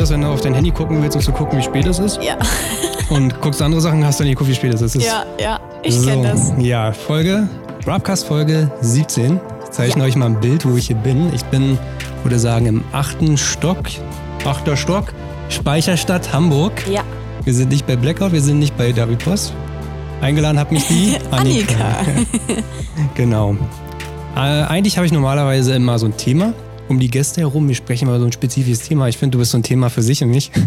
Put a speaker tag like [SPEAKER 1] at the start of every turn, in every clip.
[SPEAKER 1] das, wenn du auf dein Handy gucken willst, um zu gucken, wie spät es ist?
[SPEAKER 2] Ja.
[SPEAKER 1] Und guckst andere Sachen, hast dann nie geguckt, wie spät es ist.
[SPEAKER 2] Ja, ich kenne das.
[SPEAKER 1] Ja, Rapcast Folge 17. Ich zeichne euch mal ein Bild, wo ich hier bin. Ich bin, würde sagen, im 8. Stock, Speicherstadt Hamburg.
[SPEAKER 2] Ja.
[SPEAKER 1] Wir sind nicht bei Blackout, wir sind nicht bei David Post. Eingeladen hat mich die
[SPEAKER 2] Annika.
[SPEAKER 1] Genau. Eigentlich habe ich normalerweise immer so ein Thema um die Gäste herum. Wir sprechen über so ein spezifisches Thema. Ich finde, du bist so ein Thema für sich und mich.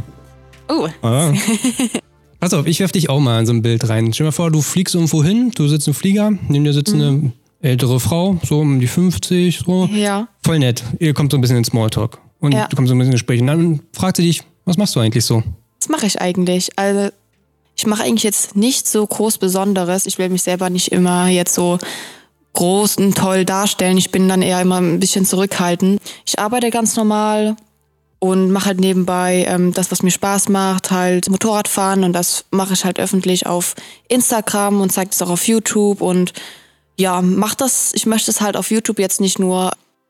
[SPEAKER 1] Ah. Pass auf, ich werfe dich auch mal in so ein Bild rein. Stell dir mal vor, du fliegst irgendwo hin, du sitzt im Flieger, neben dir sitzt eine ältere Frau, so um die 50, so.
[SPEAKER 2] Ja.
[SPEAKER 1] Voll nett. Ihr kommt so ein bisschen in Smalltalk. Und du kommst so ein bisschen ins Gespräch. Und dann fragt sie dich, was machst du eigentlich so?
[SPEAKER 2] Was mache ich eigentlich? Also, ich mache eigentlich jetzt nicht so groß Besonderes. Ich will mich selber nicht immer jetzt so groß und toll darstellen. Ich bin dann eher immer ein bisschen zurückhaltend. Ich arbeite ganz normal und mache halt nebenbei das, was mir Spaß macht, halt Motorradfahren. Und das mache ich halt öffentlich auf Instagram und zeige es auch auf YouTube. Und ja, ich möchte es halt auf YouTube jetzt nicht nur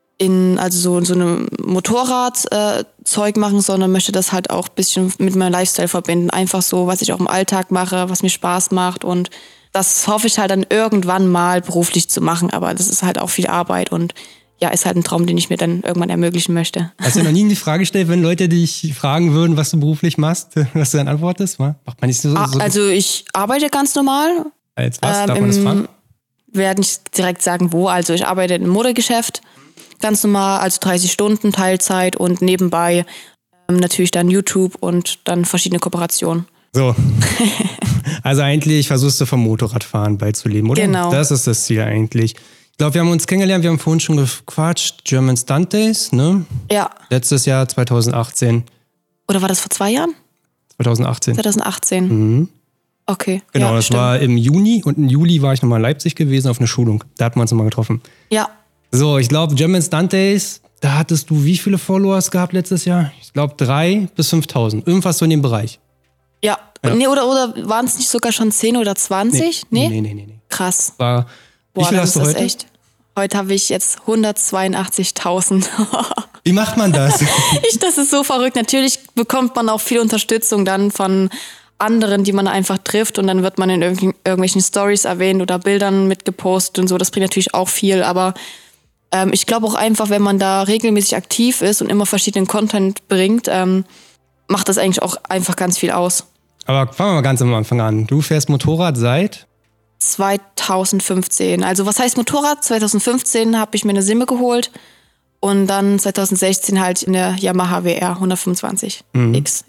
[SPEAKER 2] so eine Motorradzeug machen, sondern möchte das halt auch ein bisschen mit meinem Lifestyle verbinden. Einfach so, was ich auch im Alltag mache, was mir Spaß macht, und das hoffe ich halt dann irgendwann mal beruflich zu machen, aber das ist halt auch viel Arbeit und ja, ist halt ein Traum, den ich mir dann irgendwann ermöglichen möchte.
[SPEAKER 1] Hast du noch nie die Frage gestellt, wenn Leute dich fragen würden, was du beruflich machst, was du dann antwortest? Macht man nicht so?
[SPEAKER 2] Also ich arbeite ganz normal.
[SPEAKER 1] Als was? Darf man das fragen?
[SPEAKER 2] Werde nicht direkt sagen, wo. Also ich arbeite im Modegeschäft. Ganz normal, also 30 Stunden Teilzeit und nebenbei natürlich dann YouTube und dann verschiedene Kooperationen.
[SPEAKER 1] So. Also eigentlich versuchst du vom Motorradfahren bald zu leben, oder?
[SPEAKER 2] Genau.
[SPEAKER 1] Das ist das Ziel eigentlich. Ich glaube, wir haben uns kennengelernt, wir haben vorhin schon gequatscht, German Stunt Days, ne?
[SPEAKER 2] Ja.
[SPEAKER 1] Letztes Jahr, 2018.
[SPEAKER 2] Oder war das vor 2 Jahren?
[SPEAKER 1] 2018.
[SPEAKER 2] 2018.
[SPEAKER 1] Mhm.
[SPEAKER 2] Okay.
[SPEAKER 1] Genau,
[SPEAKER 2] ja,
[SPEAKER 1] das
[SPEAKER 2] stimmt.
[SPEAKER 1] war im Juni und im Juli war ich nochmal in Leipzig gewesen auf einer Schulung. Da hatten wir uns nochmal getroffen.
[SPEAKER 2] Ja.
[SPEAKER 1] So, ich glaube, German Stunt Days, da hattest du wie viele Followers gehabt letztes Jahr? Ich glaube 3.000 bis 5.000. Irgendwas so in dem Bereich.
[SPEAKER 2] Ja. Nee, oder waren es nicht sogar schon 10 oder 20?
[SPEAKER 1] Nee.
[SPEAKER 2] Krass.
[SPEAKER 1] Wie viel hast du heute?
[SPEAKER 2] Echt. Heute habe ich jetzt 182.000.
[SPEAKER 1] Wie macht man das?
[SPEAKER 2] Das ist so verrückt. Natürlich bekommt man auch viel Unterstützung dann von anderen, die man einfach trifft, und dann wird man in irgendwelchen Stories erwähnt oder Bildern mitgepostet und so. Das bringt natürlich auch viel, aber ich glaube auch einfach, wenn man da regelmäßig aktiv ist und immer verschiedenen Content bringt, macht das eigentlich auch einfach ganz viel aus.
[SPEAKER 1] Aber fangen wir mal ganz am Anfang an. Du fährst Motorrad seit?
[SPEAKER 2] 2015. Also was heißt Motorrad? 2015 habe ich mir eine Simme geholt und dann 2016 halt eine Yamaha WR 125 X.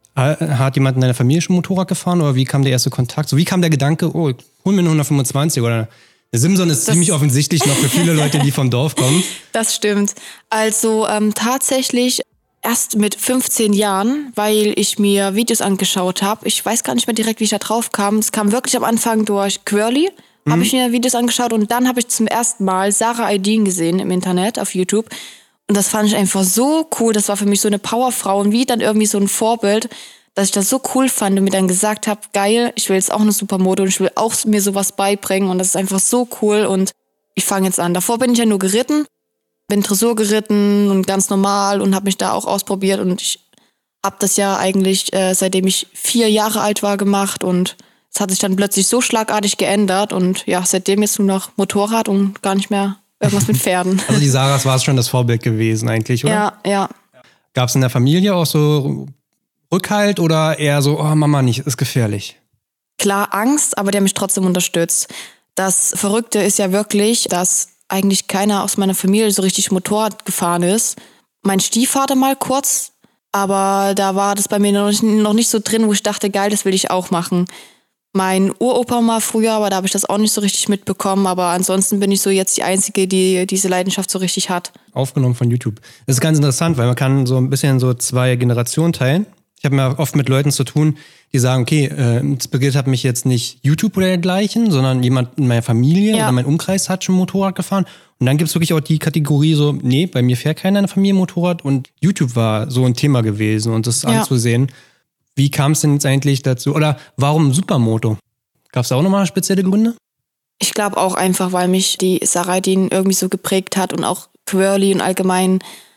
[SPEAKER 1] Hat jemand in deiner Familie schon Motorrad gefahren oder wie kam der erste Kontakt? So, wie kam der Gedanke, hol mir eine 125 oder eine Simson ist ziemlich offensichtlich noch für viele Leute, die vom Dorf kommen.
[SPEAKER 2] Das stimmt. Also tatsächlich erst mit 15 Jahren, weil ich mir Videos angeschaut habe. Ich weiß gar nicht mehr direkt, wie ich da drauf kam. Es kam wirklich am Anfang durch Quirly. Habe ich mir Videos angeschaut und dann habe ich zum ersten Mal Sarah Aydin gesehen im Internet auf YouTube. Und das fand ich einfach so cool. Das war für mich so eine Powerfrau und wie dann irgendwie so ein Vorbild, dass ich das so cool fand und mir dann gesagt habe, geil, ich will jetzt auch eine Supermoto und ich will auch mir sowas beibringen und das ist einfach so cool und ich fange jetzt an. Davor bin ich ja nur geritten, bin Dressur geritten und ganz normal und habe mich da auch ausprobiert und ich habe das ja eigentlich, seitdem ich 4 Jahre alt war, gemacht und es hat sich dann plötzlich so schlagartig geändert und ja, seitdem jetzt nur noch Motorrad und gar nicht mehr irgendwas mit Pferden.
[SPEAKER 1] Also die Sarahs war es schon das Vorbild gewesen eigentlich, oder?
[SPEAKER 2] Ja.
[SPEAKER 1] Gab es in der Familie auch so Rückhalt oder eher so, oh Mama, nicht, ist gefährlich?
[SPEAKER 2] Klar, Angst, aber der mich trotzdem unterstützt. Das Verrückte ist ja wirklich, dass eigentlich keiner aus meiner Familie so richtig Motorrad gefahren ist. Mein Stiefvater mal kurz, aber da war das bei mir noch nicht so drin, wo ich dachte, geil, das will ich auch machen. Mein Uropa mal früher, aber da habe ich das auch nicht so richtig mitbekommen. Aber ansonsten bin ich so jetzt die Einzige, die diese Leidenschaft so richtig hat.
[SPEAKER 1] Aufgenommen von YouTube. Das ist ganz interessant, weil man kann so ein bisschen so 2 Generationen teilen. Ich habe mir oft mit Leuten zu tun, die sagen, okay, inspiriert hat mich jetzt nicht YouTube oder dergleichen, sondern jemand in meiner Familie oder mein Umkreis hat schon Motorrad gefahren. Und dann gibt's wirklich auch die Kategorie so, nee, bei mir fährt keiner in der Familie Motorrad und YouTube war so ein Thema gewesen und das anzusehen. Wie kam es denn jetzt eigentlich dazu? Oder warum Supermoto? Gab es da auch nochmal spezielle Gründe?
[SPEAKER 2] Ich glaube auch einfach, weil mich die Sarah Aydin irgendwie so geprägt hat und auch Quirly und allgemein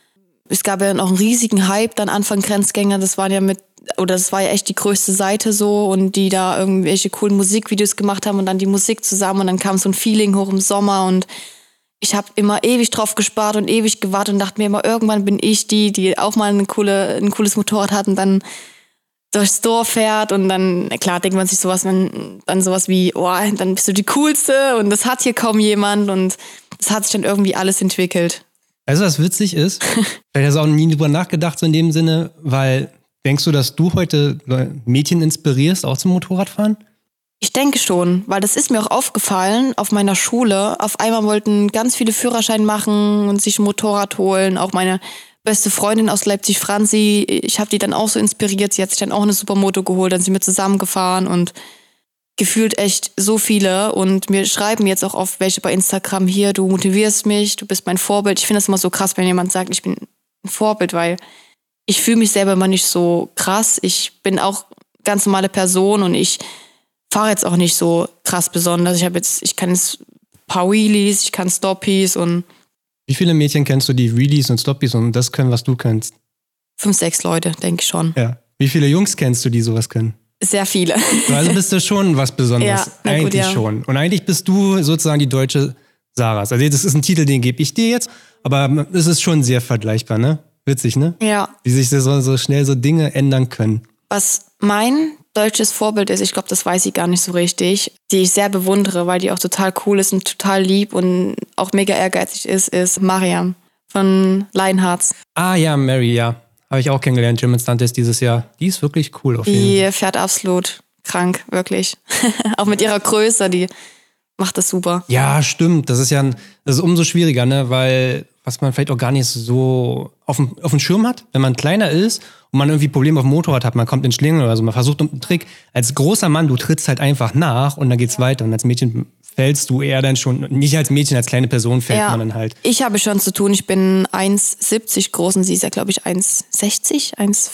[SPEAKER 2] Es gab ja noch einen riesigen Hype dann Anfang Grenzgänger, das war ja echt die größte Seite so und die da irgendwelche coolen Musikvideos gemacht haben und dann die Musik zusammen und dann kam so ein Feeling hoch im Sommer und ich habe immer ewig drauf gespart und ewig gewartet und dachte mir immer, irgendwann bin ich die auch mal ein cooles Motorrad hat und dann durchs Dorf fährt und dann, klar, denkt man sich dann sowas wie, oh, dann bist du die Coolste und das hat hier kaum jemand und das hat sich dann irgendwie alles entwickelt.
[SPEAKER 1] Also was witzig ist, vielleicht hast du auch nie drüber nachgedacht, so in dem Sinne, weil denkst du, dass du heute Mädchen inspirierst, auch zum Motorradfahren?
[SPEAKER 2] Ich denke schon, weil das ist mir auch aufgefallen auf meiner Schule. Auf einmal wollten ganz viele Führerschein machen und sich ein Motorrad holen. Auch meine beste Freundin aus Leipzig, Franzi, ich habe die dann auch so inspiriert. Sie hat sich dann auch eine Supermoto geholt, dann sind wir zusammengefahren und gefühlt echt so viele. Und mir schreiben jetzt auch oft welche bei Instagram hier, du motivierst mich, du bist mein Vorbild. Ich finde das immer so krass, wenn jemand sagt, ich bin ein Vorbild, weil ich fühle mich selber immer nicht so krass. Ich bin auch ganz normale Person und ich fahre jetzt auch nicht so krass besonders. Ich kann jetzt ein paar Wheelies, ich kann Stoppies und...
[SPEAKER 1] Wie viele Mädchen kennst du, die Wheelies und Stoppies und das können, was du kannst?
[SPEAKER 2] 5, 6 Leute, denke ich schon.
[SPEAKER 1] Ja. Wie viele Jungs kennst du, die sowas können?
[SPEAKER 2] Sehr viele.
[SPEAKER 1] Also bist du schon was Besonderes.
[SPEAKER 2] Ja,
[SPEAKER 1] eigentlich
[SPEAKER 2] gut, ja.
[SPEAKER 1] schon. Und eigentlich bist du sozusagen die deutsche Saras. Also das ist ein Titel, den gebe ich dir jetzt, aber es ist schon sehr vergleichbar, ne? Witzig, ne?
[SPEAKER 2] Ja.
[SPEAKER 1] Wie sich so schnell so Dinge ändern können.
[SPEAKER 2] Was mein deutsches Vorbild ist, ich glaube, das weiß ich gar nicht so richtig, die ich sehr bewundere, weil die auch total cool ist und total lieb und auch mega ehrgeizig ist Mariam von Lionhearts.
[SPEAKER 1] Ah ja, Mary, ja. Habe ich auch kennengelernt, German Stunt Test dieses Jahr. Die ist wirklich cool auf jeden Fall.
[SPEAKER 2] Die fährt absolut krank, wirklich. Auch mit ihrer Größe, die macht das super.
[SPEAKER 1] Ja, stimmt. Das ist umso schwieriger, ne? Weil was man vielleicht auch gar nicht so auf dem Schirm hat, wenn man kleiner ist und man irgendwie Probleme auf dem Motorrad hat, man kommt in Schlingel oder so, man versucht einen Trick. Als großer Mann, du trittst halt einfach nach und dann geht's weiter. Und als Mädchen fällst du eher dann schon, nicht als Mädchen, als kleine Person fällt man dann halt.
[SPEAKER 2] Ich habe schon zu tun, ich bin 1,70 groß und sie ist ja, glaube ich, 1,60,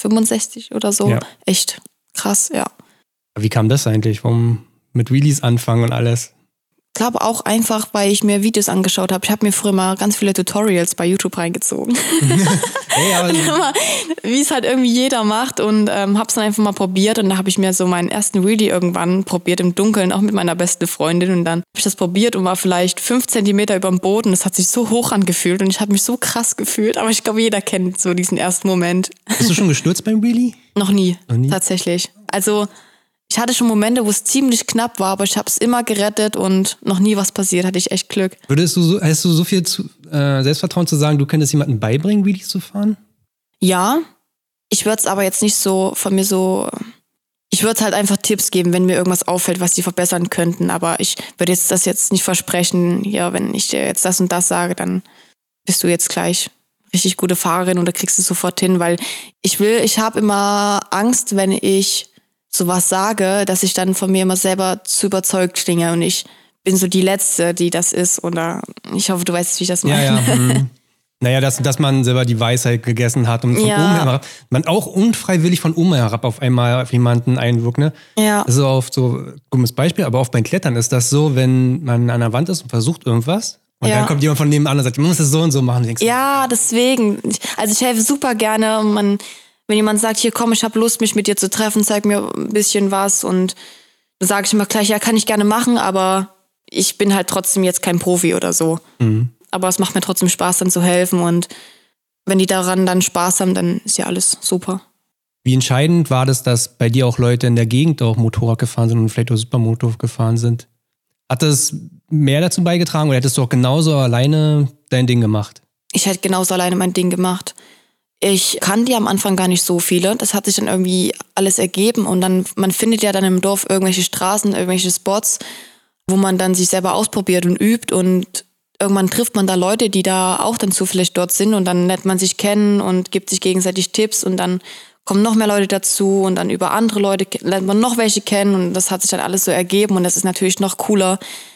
[SPEAKER 2] 1,65 oder so. Ja. Echt krass, ja.
[SPEAKER 1] Wie kam das eigentlich? Warum mit Wheelies anfangen und alles?
[SPEAKER 2] Ich glaube auch einfach, weil ich mir Videos angeschaut habe. Ich habe mir früher mal ganz viele Tutorials bei YouTube reingezogen. Wie es halt irgendwie jeder macht und habe es dann einfach mal probiert und da habe ich mir so meinen ersten Wheelie irgendwann probiert im Dunkeln, auch mit meiner besten Freundin und dann habe ich das probiert und war vielleicht 5 Zentimeter über dem Boden. Das hat sich so hoch angefühlt und ich habe mich so krass gefühlt, aber ich glaube, jeder kennt so diesen ersten Moment.
[SPEAKER 1] Bist du schon gestürzt beim Wheelie?
[SPEAKER 2] Noch nie, tatsächlich. Also ich hatte schon Momente, wo es ziemlich knapp war, aber ich habe es immer gerettet und noch nie was passiert, hatte ich echt Glück.
[SPEAKER 1] Hast du so viel Selbstvertrauen zu sagen, du könntest jemandem beibringen, Wheelies zu fahren?
[SPEAKER 2] Ja, ich würde es aber jetzt nicht so von mir so... Ich würde halt einfach Tipps geben, wenn mir irgendwas auffällt, was die verbessern könnten, aber ich würde das jetzt nicht versprechen, ja, wenn ich dir jetzt das und das sage, dann bist du jetzt gleich richtig gute Fahrerin oder kriegst du sofort hin, weil ich habe immer Angst, wenn ich sowas sage, dass ich dann von mir immer selber zu überzeugt klinge und ich bin so die Letzte, die das ist oder ich hoffe, du weißt, wie ich das meine.
[SPEAKER 1] Ja. Naja, dass man selber die Weisheit gegessen hat und von oben herab, man auch unfreiwillig von oben herab auf einmal auf jemanden einwirkt, ne?
[SPEAKER 2] Ja.
[SPEAKER 1] Das ist oft so ein dummes Beispiel, aber auch beim Klettern ist das so, wenn man an der Wand ist und versucht irgendwas und dann kommt jemand von nebenan und sagt, man muss das so und so machen.
[SPEAKER 2] Ja, deswegen. Also ich helfe super gerne und wenn jemand sagt, hier komm, ich habe Lust, mich mit dir zu treffen, zeig mir ein bisschen was und dann sage ich immer gleich, ja, kann ich gerne machen, aber ich bin halt trotzdem jetzt kein Profi oder so. Mhm. Aber es macht mir trotzdem Spaß, dann zu helfen und wenn die daran dann Spaß haben, dann ist ja alles super.
[SPEAKER 1] Wie entscheidend war das, dass bei dir auch Leute in der Gegend auch Motorrad gefahren sind und vielleicht auch Supermoto gefahren sind? Hat das mehr dazu beigetragen oder hättest du auch genauso alleine dein Ding gemacht?
[SPEAKER 2] Ich hätte genauso alleine mein Ding gemacht. Ich kannte ja am Anfang gar nicht so viele. Das hat sich dann irgendwie alles ergeben und dann, man findet ja dann im Dorf irgendwelche Straßen, irgendwelche Spots, wo man dann sich selber ausprobiert und übt und irgendwann trifft man da Leute, die da auch dann zufällig dort sind und dann lernt man sich kennen und gibt sich gegenseitig Tipps und dann kommen noch mehr Leute dazu und dann über andere Leute lernt man noch welche kennen und das hat sich dann alles so ergeben und das ist natürlich noch cooler,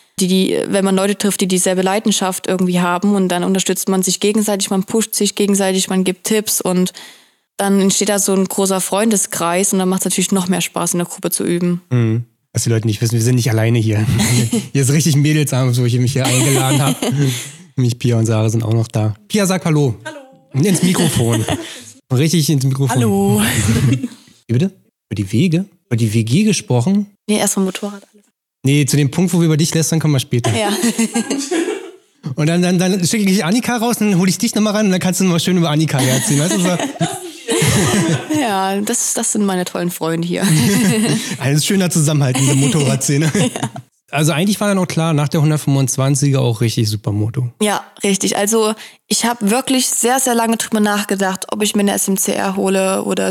[SPEAKER 2] wenn man Leute trifft, die dieselbe Leidenschaft irgendwie haben und dann unterstützt man sich gegenseitig, man pusht sich gegenseitig, man gibt Tipps und dann entsteht da so ein großer Freundeskreis und dann macht es natürlich noch mehr Spaß, in der Gruppe zu üben.
[SPEAKER 1] Mhm. Dass die Leute nicht wissen, wir sind nicht alleine hier. Hier ist richtig Mädelsabend, wo ich mich hier eingeladen habe. Nämlich Pia und Sarah sind auch noch da. Pia, sag Hallo.
[SPEAKER 3] Hallo.
[SPEAKER 1] Ins Mikrofon. Richtig ins Mikrofon.
[SPEAKER 2] Hallo.
[SPEAKER 1] Wie bitte? Über die Wege? Über die WG gesprochen?
[SPEAKER 2] Nee, erst vom Motorrad.
[SPEAKER 1] Nee, zu dem Punkt, wo wir über dich lästern, kommen wir später.
[SPEAKER 2] Ja.
[SPEAKER 1] Und dann schicke ich Annika raus, dann hole ich dich nochmal ran und dann kannst du nochmal schön über Annika herziehen. Weißt du, so.
[SPEAKER 2] Ja, das sind meine tollen Freunde hier.
[SPEAKER 1] Ein schöner Zusammenhalt in der Motorradszene. Ja. Also eigentlich war dann auch klar, nach der 125er auch richtig super Moto.
[SPEAKER 2] Ja, richtig. Also ich habe wirklich sehr, sehr lange drüber nachgedacht, ob ich mir eine SMCR hole oder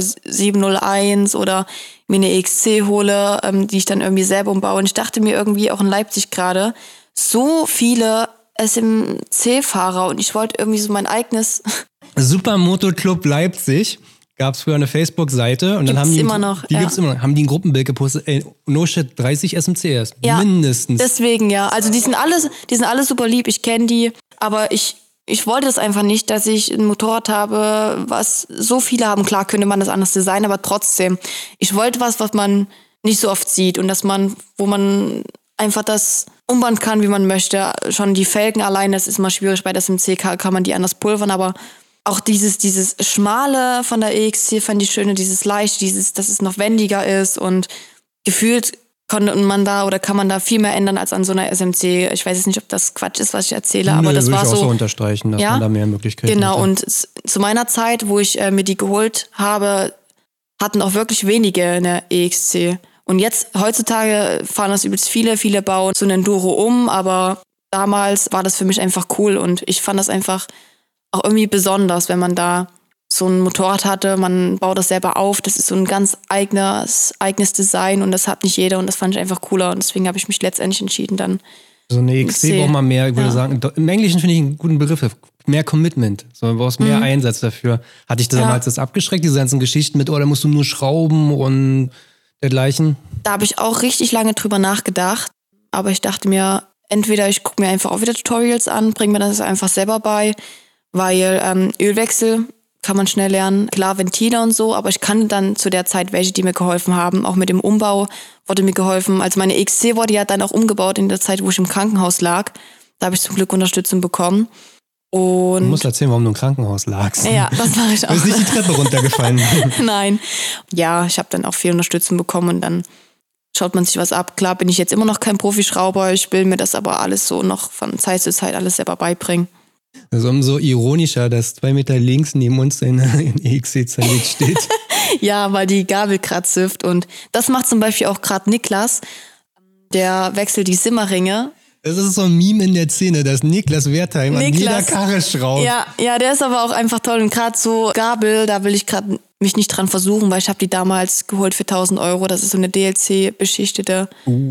[SPEAKER 2] 701 oder mir eine EXC hole, die ich dann irgendwie selber umbaue. Und ich dachte mir irgendwie auch in Leipzig gerade, so viele SMC-Fahrer und ich wollte irgendwie so mein eigenes...
[SPEAKER 1] Supermoto Club Leipzig. Gab es früher eine Facebook-Seite und dann haben die
[SPEAKER 2] immer noch,
[SPEAKER 1] gibt's immer noch, haben die ein Gruppenbild gepostet, no shit, 30 SMCRs,
[SPEAKER 2] ja,
[SPEAKER 1] mindestens.
[SPEAKER 2] Deswegen, ja. Also die sind alle super lieb, ich kenne die, aber ich wollte das einfach nicht, dass ich ein Motorrad habe, was so viele haben. Klar könnte man das anders designen, aber trotzdem. Ich wollte was man nicht so oft sieht und wo man einfach das umbauen kann, wie man möchte. Schon die Felgen allein, das ist mal schwierig, bei der SMC kann man die anders pulvern, aber auch dieses Schmale von der EXC fand ich schön, dieses Leichte, dass es noch wendiger ist und gefühlt kann man da viel mehr ändern als an so einer SMC. Ich weiß jetzt nicht, ob das Quatsch ist, was ich erzähle, aber das war so.
[SPEAKER 1] Würde ich auch so unterstreichen, dass man da mehr Möglichkeiten hat.
[SPEAKER 2] Genau, und zu meiner Zeit, wo ich mir die geholt habe, hatten auch wirklich wenige eine EXC. Und jetzt, heutzutage fahren das übelst viele bauen so ein Enduro um, aber damals war das für mich einfach cool und ich fand das einfach auch irgendwie besonders, wenn man da so ein Motorrad hatte, man baut das selber auf, das ist so ein ganz eigenes Design und das hat nicht jeder und das fand ich einfach cooler und deswegen habe ich mich letztendlich entschieden dann.
[SPEAKER 1] So eine EXC braucht man mehr, ich würde sagen, im Englischen finde ich einen guten Begriff, mehr Commitment, so, du brauchst mehr Einsatz dafür. Hatte ich damals das abgeschreckt, diese ganzen Geschichten mit, da musst du nur schrauben und dergleichen?
[SPEAKER 2] Da habe ich auch richtig lange drüber nachgedacht, aber ich dachte mir, entweder ich gucke mir einfach auch wieder Tutorials an, bringe mir das einfach selber bei, weil Ölwechsel kann man schnell lernen, klar Ventile und so, aber ich kannte dann zu der Zeit welche, die mir geholfen haben. Auch mit dem Umbau wurde mir geholfen. Also meine EXC wurde ja dann auch umgebaut in der Zeit, wo ich im Krankenhaus lag. Da habe ich zum Glück Unterstützung bekommen. Und
[SPEAKER 1] du musst erzählen, warum du im Krankenhaus lagst.
[SPEAKER 2] Ja, das mache ich auch.
[SPEAKER 1] Du bist nicht die Treppe runtergefallen.
[SPEAKER 2] Nein. Ja, ich habe dann auch viel Unterstützung bekommen und dann schaut man sich was ab. Klar bin ich jetzt immer noch kein Profischrauber, ich will mir das aber alles so noch von Zeit zu Zeit alles selber beibringen.
[SPEAKER 1] Das ist umso ironischer, dass 2 Meter links neben uns ein EXC zerlegt steht.
[SPEAKER 2] Ja, weil die Gabel gerade süfft und das macht zum Beispiel auch gerade Niklas. Der wechselt die Simmerringe.
[SPEAKER 1] Das ist so ein Meme in der Szene, dass Niklas Wertheim an jeder Karre schraubt.
[SPEAKER 2] Ja, der ist aber auch einfach toll und gerade so Gabel, da will ich gerade mich nicht dran versuchen, weil ich habe die damals geholt für 1.000 €. Das ist so eine DLC-beschichtete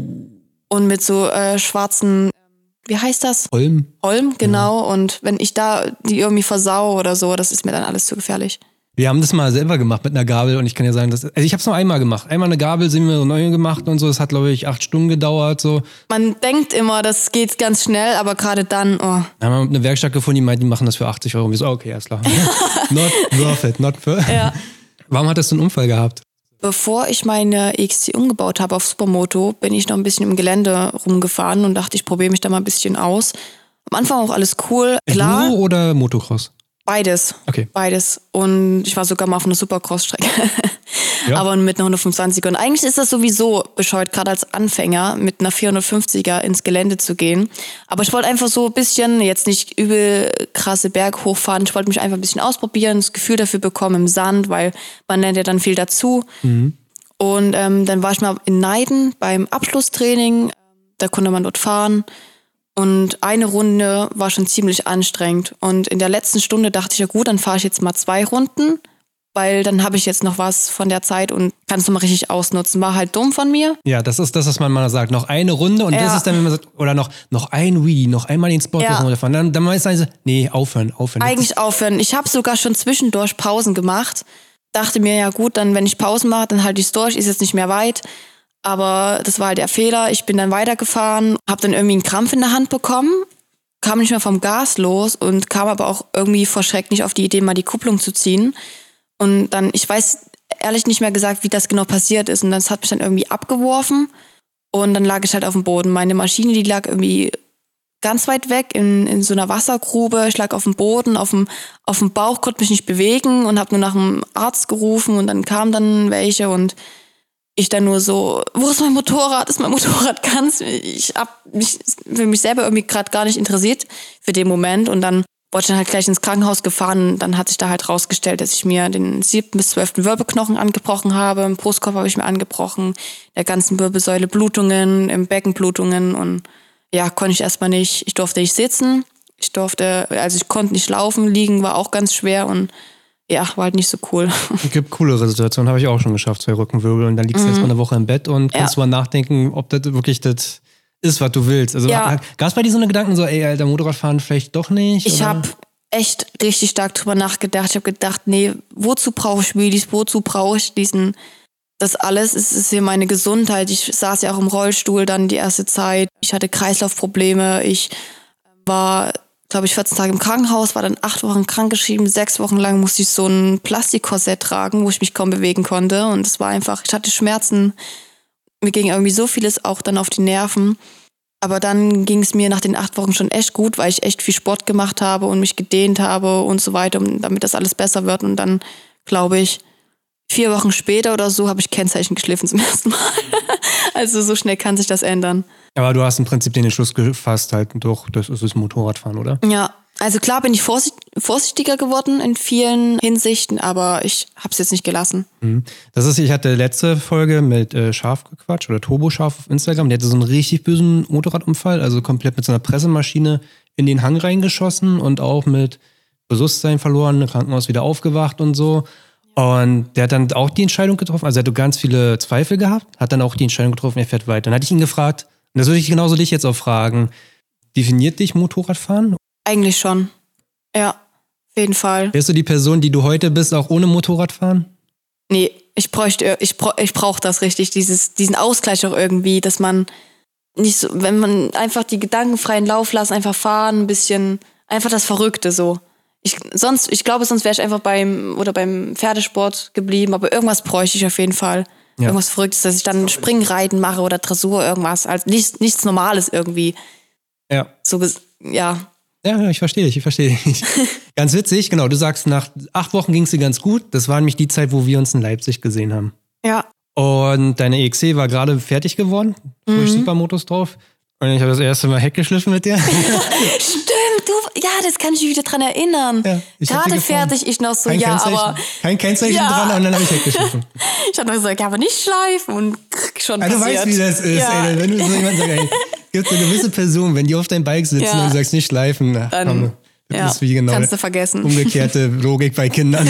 [SPEAKER 2] und mit so schwarzen, wie heißt das?
[SPEAKER 1] Holm,
[SPEAKER 2] genau. Ja. Und wenn ich da die irgendwie versau oder so, das ist mir dann alles zu gefährlich.
[SPEAKER 1] Wir haben das mal selber gemacht mit einer Gabel und ich kann ja sagen, ich habe es nur einmal gemacht. Einmal eine Gabel, sind wir neu gemacht und so. Das hat, glaube ich, 8 Stunden gedauert. So.
[SPEAKER 2] Man denkt immer, das geht ganz schnell, aber gerade dann,
[SPEAKER 1] Da haben wir eine Werkstatt gefunden, die meint, die machen das für 80 €. Und wir so, okay, alles klar. Not worth it, not for. Ja. Warum hattest du einen Unfall gehabt?
[SPEAKER 2] Bevor ich meine EXC umgebaut habe auf Supermoto, bin ich noch ein bisschen im Gelände rumgefahren und dachte, ich probiere mich da mal ein bisschen aus. Am Anfang auch alles cool. Klar.
[SPEAKER 1] Enduro oder Motocross?
[SPEAKER 2] Beides.
[SPEAKER 1] Okay.
[SPEAKER 2] Beides. Und ich war sogar mal auf einer Supercross-Strecke. Ja. Aber mit einer 125er. Und eigentlich ist das sowieso bescheuert, gerade als Anfänger mit einer 450er ins Gelände zu gehen. Aber ich wollte einfach so ein bisschen, jetzt nicht übel krasse Berg hochfahren, ich wollte mich einfach ein bisschen ausprobieren, das Gefühl dafür bekommen im Sand, weil man lernt ja dann viel dazu. Mhm. Und dann war ich mal in Neiden beim Abschlusstraining, da konnte man dort fahren. Und eine Runde war schon ziemlich anstrengend. Und in der letzten Stunde dachte ich, ja gut, dann fahre ich jetzt mal 2 Runden, weil dann habe ich jetzt noch was von der Zeit und kann es nochmal richtig ausnutzen. War halt dumm von mir.
[SPEAKER 1] Ja, das ist das, was man mal sagt. Noch eine Runde und das ist dann, wenn man sagt, oder noch ein Wheelie, noch einmal den Spot runterfahren. Dann meist also, nee, aufhören.
[SPEAKER 2] Eigentlich aufhören. Ich habe sogar schon zwischendurch Pausen gemacht. Dachte mir, ja gut, dann wenn ich Pausen mache, dann halte ich es durch, ist jetzt nicht mehr weit. Aber das war halt der Fehler. Ich bin dann weitergefahren, habe dann irgendwie einen Krampf in der Hand bekommen, kam nicht mehr vom Gas los und kam aber auch irgendwie vor Schreck nicht auf die Idee, mal die Kupplung zu ziehen. Und dann, ich weiß ehrlich nicht mehr gesagt, wie das genau passiert ist. Und das hat mich dann irgendwie abgeworfen und dann lag ich halt auf dem Boden. Meine Maschine, die lag irgendwie ganz weit weg in so einer Wassergrube. Ich lag auf dem Boden, auf dem Bauch, konnte mich nicht bewegen und habe nur nach einem Arzt gerufen und dann kamen dann welche und ich dann nur so, wo ist mein Motorrad? Ist mein Motorrad ganz? Ich hab mich für mich selber irgendwie gerade gar nicht interessiert für den Moment und dann wurde ich dann halt gleich ins Krankenhaus gefahren und dann hat sich da halt rausgestellt, dass ich mir den 7. bis 12. Wirbelknochen angebrochen habe, im Brustkorb habe ich mir angebrochen, der ganzen Wirbelsäule Blutungen, im Becken Blutungen und ja, konnte ich erstmal nicht, ich durfte nicht sitzen, ich konnte nicht laufen, liegen war auch ganz schwer und ja, war halt nicht so cool.
[SPEAKER 1] Es gibt coolere Situationen, habe ich auch schon geschafft, 2 Rückenwirbel und dann liegst du erstmal eine Woche im Bett und kannst mal nachdenken, ob das wirklich das ist, was du willst. Also gab es bei dir so eine Gedanken, so, ey, Alter, Motorradfahren vielleicht doch nicht?
[SPEAKER 2] Ich habe echt richtig stark drüber nachgedacht. Ich habe gedacht, nee, wozu brauche ich Wheelies, wozu brauche ich das alles? Es ist hier meine Gesundheit. Ich saß ja auch im Rollstuhl dann die erste Zeit. Ich hatte Kreislaufprobleme. Ich war, glaube ich, 14 Tage im Krankenhaus, war dann 8 Wochen krankgeschrieben. 6 Wochen lang musste ich so ein Plastikkorsett tragen, wo ich mich kaum bewegen konnte. Und es war einfach, ich hatte Schmerzen. Mir ging irgendwie so vieles auch dann auf die Nerven. Aber dann ging es mir nach den 8 Wochen schon echt gut, weil ich echt viel Sport gemacht habe und mich gedehnt habe und so weiter, damit das alles besser wird. Und dann, glaube ich, 4 Wochen später oder so habe ich Kennzeichen geschliffen zum ersten Mal. Also so schnell kann sich das ändern.
[SPEAKER 1] Aber du hast im Prinzip den Entschluss gefasst, halt doch, das ist das Motorradfahren, oder?
[SPEAKER 2] Ja, also klar bin ich vorsichtiger geworden in vielen Hinsichten, aber ich habe es jetzt nicht gelassen.
[SPEAKER 1] Ich hatte letzte Folge mit Scharf gequatscht oder Turbo Scharf auf Instagram. Der hatte so einen richtig bösen Motorradunfall, also komplett mit so einer Pressemaschine in den Hang reingeschossen und auch mit Bewusstsein verloren, im Krankenhaus wieder aufgewacht und so. Und der hat dann auch die Entscheidung getroffen, also er hat ganz viele Zweifel gehabt, hat dann auch die Entscheidung getroffen, er fährt weiter. Dann hatte ich ihn gefragt, und das würde ich genauso dich jetzt auch fragen, definiert dich Motorradfahren?
[SPEAKER 2] Eigentlich schon. Ja, auf jeden Fall.
[SPEAKER 1] Wärst du die Person, die du heute bist, auch ohne Motorradfahren?
[SPEAKER 2] Nee, ich brauche das richtig, diesen Ausgleich auch irgendwie, dass man nicht so, wenn man einfach die gedankenfreien Lauf lässt, einfach fahren, ein bisschen, einfach das Verrückte so. Ich glaube, sonst wäre ich einfach beim Pferdesport geblieben, aber irgendwas bräuchte ich auf jeden Fall. Ja. Irgendwas Verrücktes, dass ich dann Springreiten mache oder Dressur, irgendwas. Also nichts Normales irgendwie.
[SPEAKER 1] Ja.
[SPEAKER 2] Ja.
[SPEAKER 1] Ja, ich verstehe dich. Ganz witzig, genau, du sagst, nach 8 Wochen ging es dir ganz gut. Das war nämlich die Zeit, wo wir uns in Leipzig gesehen haben.
[SPEAKER 2] Ja.
[SPEAKER 1] Und deine EXC war gerade fertig geworden, durch Supermotos drauf. Und ich habe das erste Mal Heck geschliffen mit dir.
[SPEAKER 2] Stimmt, das kann ich mich wieder dran erinnern. Ja, gerade fertig, ich noch so, aber...
[SPEAKER 1] Kein Kennzeichen dran und dann habe ich Heck geschliffen.
[SPEAKER 2] Ich habe noch gesagt, aber nicht schleifen und schon passiert.
[SPEAKER 1] Du weißt, wie das ist, ey. Wenn du so jemand sagst, ey, gibt so eine gewisse Person, wenn die auf deinem Bike sitzen und du sagst, nicht schleifen, dann ist wie genau
[SPEAKER 2] kannst du vergessen.
[SPEAKER 1] Umgekehrte Logik bei Kindern.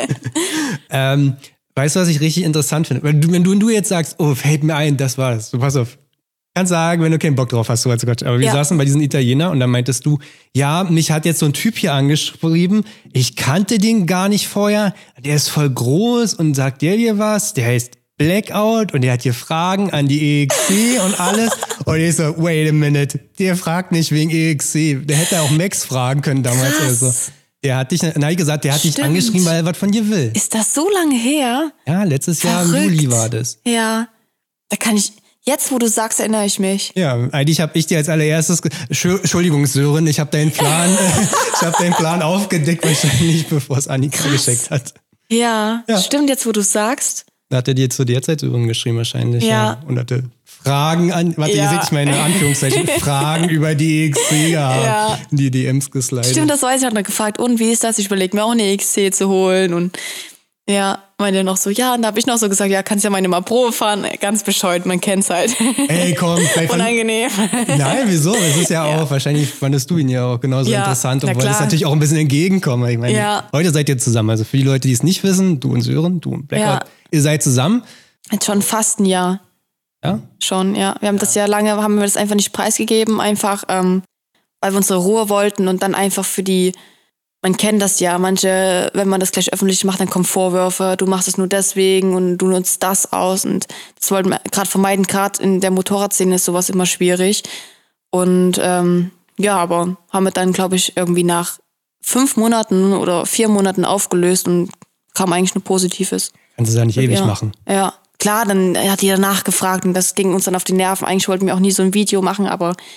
[SPEAKER 1] Weißt du, was ich richtig interessant finde? Wenn du jetzt sagst, oh, fällt mir ein, das war's. Du pass auf. Kannst sagen, wenn du keinen Bock drauf hast, so als Gott. Aber wir saßen bei diesem Italiener und dann meintest du, ja, mich hat jetzt so ein Typ hier angeschrieben, ich kannte den gar nicht vorher, der ist voll groß und sagt der dir was, der heißt Blackout und der hat hier Fragen an die EXC und alles. Und ich so, wait a minute, der fragt nicht wegen EXC, der hätte auch Max fragen können damals oder so. Der hat dich angeschrieben, weil er was von dir will.
[SPEAKER 2] Ist das so lange her?
[SPEAKER 1] Ja, letztes Jahr im Juli war das.
[SPEAKER 2] Ja, da kann ich... Jetzt, wo du sagst, erinnere ich mich.
[SPEAKER 1] Ja, eigentlich habe ich dir als allererstes... Entschuldigung, Sören, ich habe deinen Plan aufgedeckt, wahrscheinlich, bevor es Annika geschickt hat.
[SPEAKER 2] Ja, stimmt, jetzt, wo du sagst.
[SPEAKER 1] Da hat er dir zu der Zeit Sören geschrieben wahrscheinlich.
[SPEAKER 2] Ja.
[SPEAKER 1] Und hatte Fragen an... Warte, ihr seht meine Anführungszeichen. Fragen über die EXC gehabt. Die DMs geslidet.
[SPEAKER 2] Stimmt, das weiß ich. Ich habe noch gefragt, und wie ist das? Ich überlege mir auch eine EXC zu holen und... Ja, meinte noch so, ja, und da habe ich noch so gesagt, ja, kannst ja meine mal Probe fahren. Ganz bescheuert, man kennt's halt.
[SPEAKER 1] Ey, komm.
[SPEAKER 2] Unangenehm.
[SPEAKER 1] Nein, wieso? Das ist ja auch, wahrscheinlich fandest du ihn ja auch genauso interessant und wolltest natürlich auch ein bisschen entgegenkommen. Ich meine, heute seid ihr zusammen. Also für die Leute, die es nicht wissen, du und Sören, du und Blackout, ihr seid zusammen.
[SPEAKER 2] Jetzt schon fast ein Jahr.
[SPEAKER 1] Ja?
[SPEAKER 2] Schon, ja. Wir haben das ja lange, haben wir das einfach nicht preisgegeben, einfach, weil wir unsere Ruhe wollten und dann einfach für die... Man kennt das ja, manche, wenn man das gleich öffentlich macht, dann kommen Vorwürfe, du machst es nur deswegen und du nutzt das aus und das wollten wir gerade vermeiden, gerade in der Motorradszene ist sowas immer schwierig und aber haben wir dann, glaube ich, irgendwie nach 5 Monaten oder 4 Monaten aufgelöst und kam eigentlich nur Positives.
[SPEAKER 1] Kannst du es ja nicht ewig machen.
[SPEAKER 2] Ja, klar, dann hat die danach gefragt und das ging uns dann auf die Nerven. Eigentlich wollten wir auch nie so ein Video machen, aber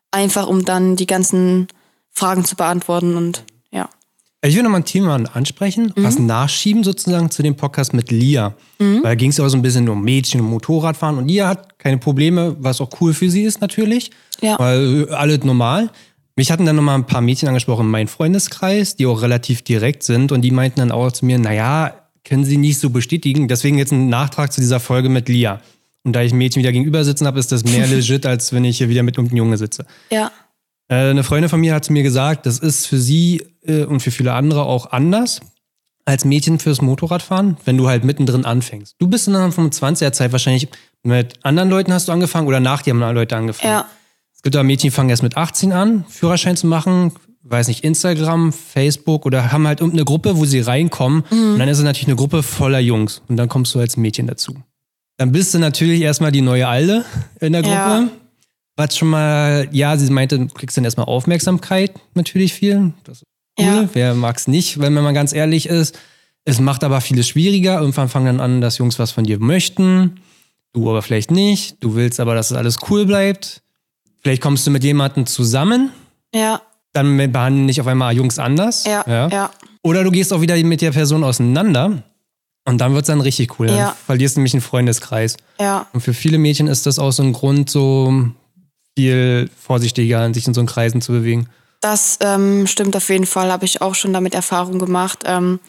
[SPEAKER 2] einfach um dann die ganzen Fragen zu beantworten und ja.
[SPEAKER 1] Ich will nochmal ein Thema ansprechen, was nachschieben sozusagen zu dem Podcast mit Lia. Weil da ging es ja auch so ein bisschen um Mädchen und Motorradfahren und Lia hat keine Probleme, was auch cool für sie ist natürlich, weil alles normal. Mich hatten dann nochmal ein paar Mädchen angesprochen in meinem Freundeskreis, die auch relativ direkt sind und die meinten dann auch zu mir, naja, können sie nicht so bestätigen, deswegen jetzt ein Nachtrag zu dieser Folge mit Lia. Und da ich ein Mädchen wieder gegenüber sitzen habe, ist das mehr legit, als wenn ich hier wieder mit irgendeinem Junge sitze.
[SPEAKER 2] Ja.
[SPEAKER 1] Eine Freundin von mir hat zu mir gesagt, das ist für sie und für viele andere auch anders als Mädchen fürs Motorradfahren, wenn du halt mittendrin anfängst. Du bist in der 25er-Zeit wahrscheinlich mit anderen Leuten hast du angefangen oder nach dir haben Leute angefangen.
[SPEAKER 2] Ja.
[SPEAKER 1] Es gibt aber Mädchen, die fangen erst mit 18 an, Führerschein zu machen, weiß nicht, Instagram, Facebook oder haben halt irgendeine Gruppe, wo sie reinkommen und dann ist es natürlich eine Gruppe voller Jungs und dann kommst du als Mädchen dazu. Dann bist du natürlich erstmal die neue Alte in der Gruppe.
[SPEAKER 2] Ja.
[SPEAKER 1] Was schon mal, sie meinte, du kriegst dann erstmal Aufmerksamkeit, natürlich viel. Das ist cool.
[SPEAKER 2] Ja.
[SPEAKER 1] Wer mag's nicht, wenn man mal ganz ehrlich ist. Es macht aber vieles schwieriger. Irgendwann fangen dann an, dass Jungs was von dir möchten. Du aber vielleicht nicht. Du willst aber, dass es alles cool bleibt. Vielleicht kommst du mit jemandem zusammen.
[SPEAKER 2] Ja.
[SPEAKER 1] Dann behandeln dich auf einmal Jungs anders.
[SPEAKER 2] Ja.
[SPEAKER 1] Oder du gehst auch wieder mit der Person auseinander. Und dann wird's dann richtig cool. Dann verlierst du nämlich einen Freundeskreis.
[SPEAKER 2] Ja.
[SPEAKER 1] Und für viele Mädchen ist das auch so ein Grund, so viel vorsichtiger, sich in so Kreisen zu bewegen.
[SPEAKER 2] Das stimmt auf jeden Fall, habe ich auch schon damit Erfahrung gemacht,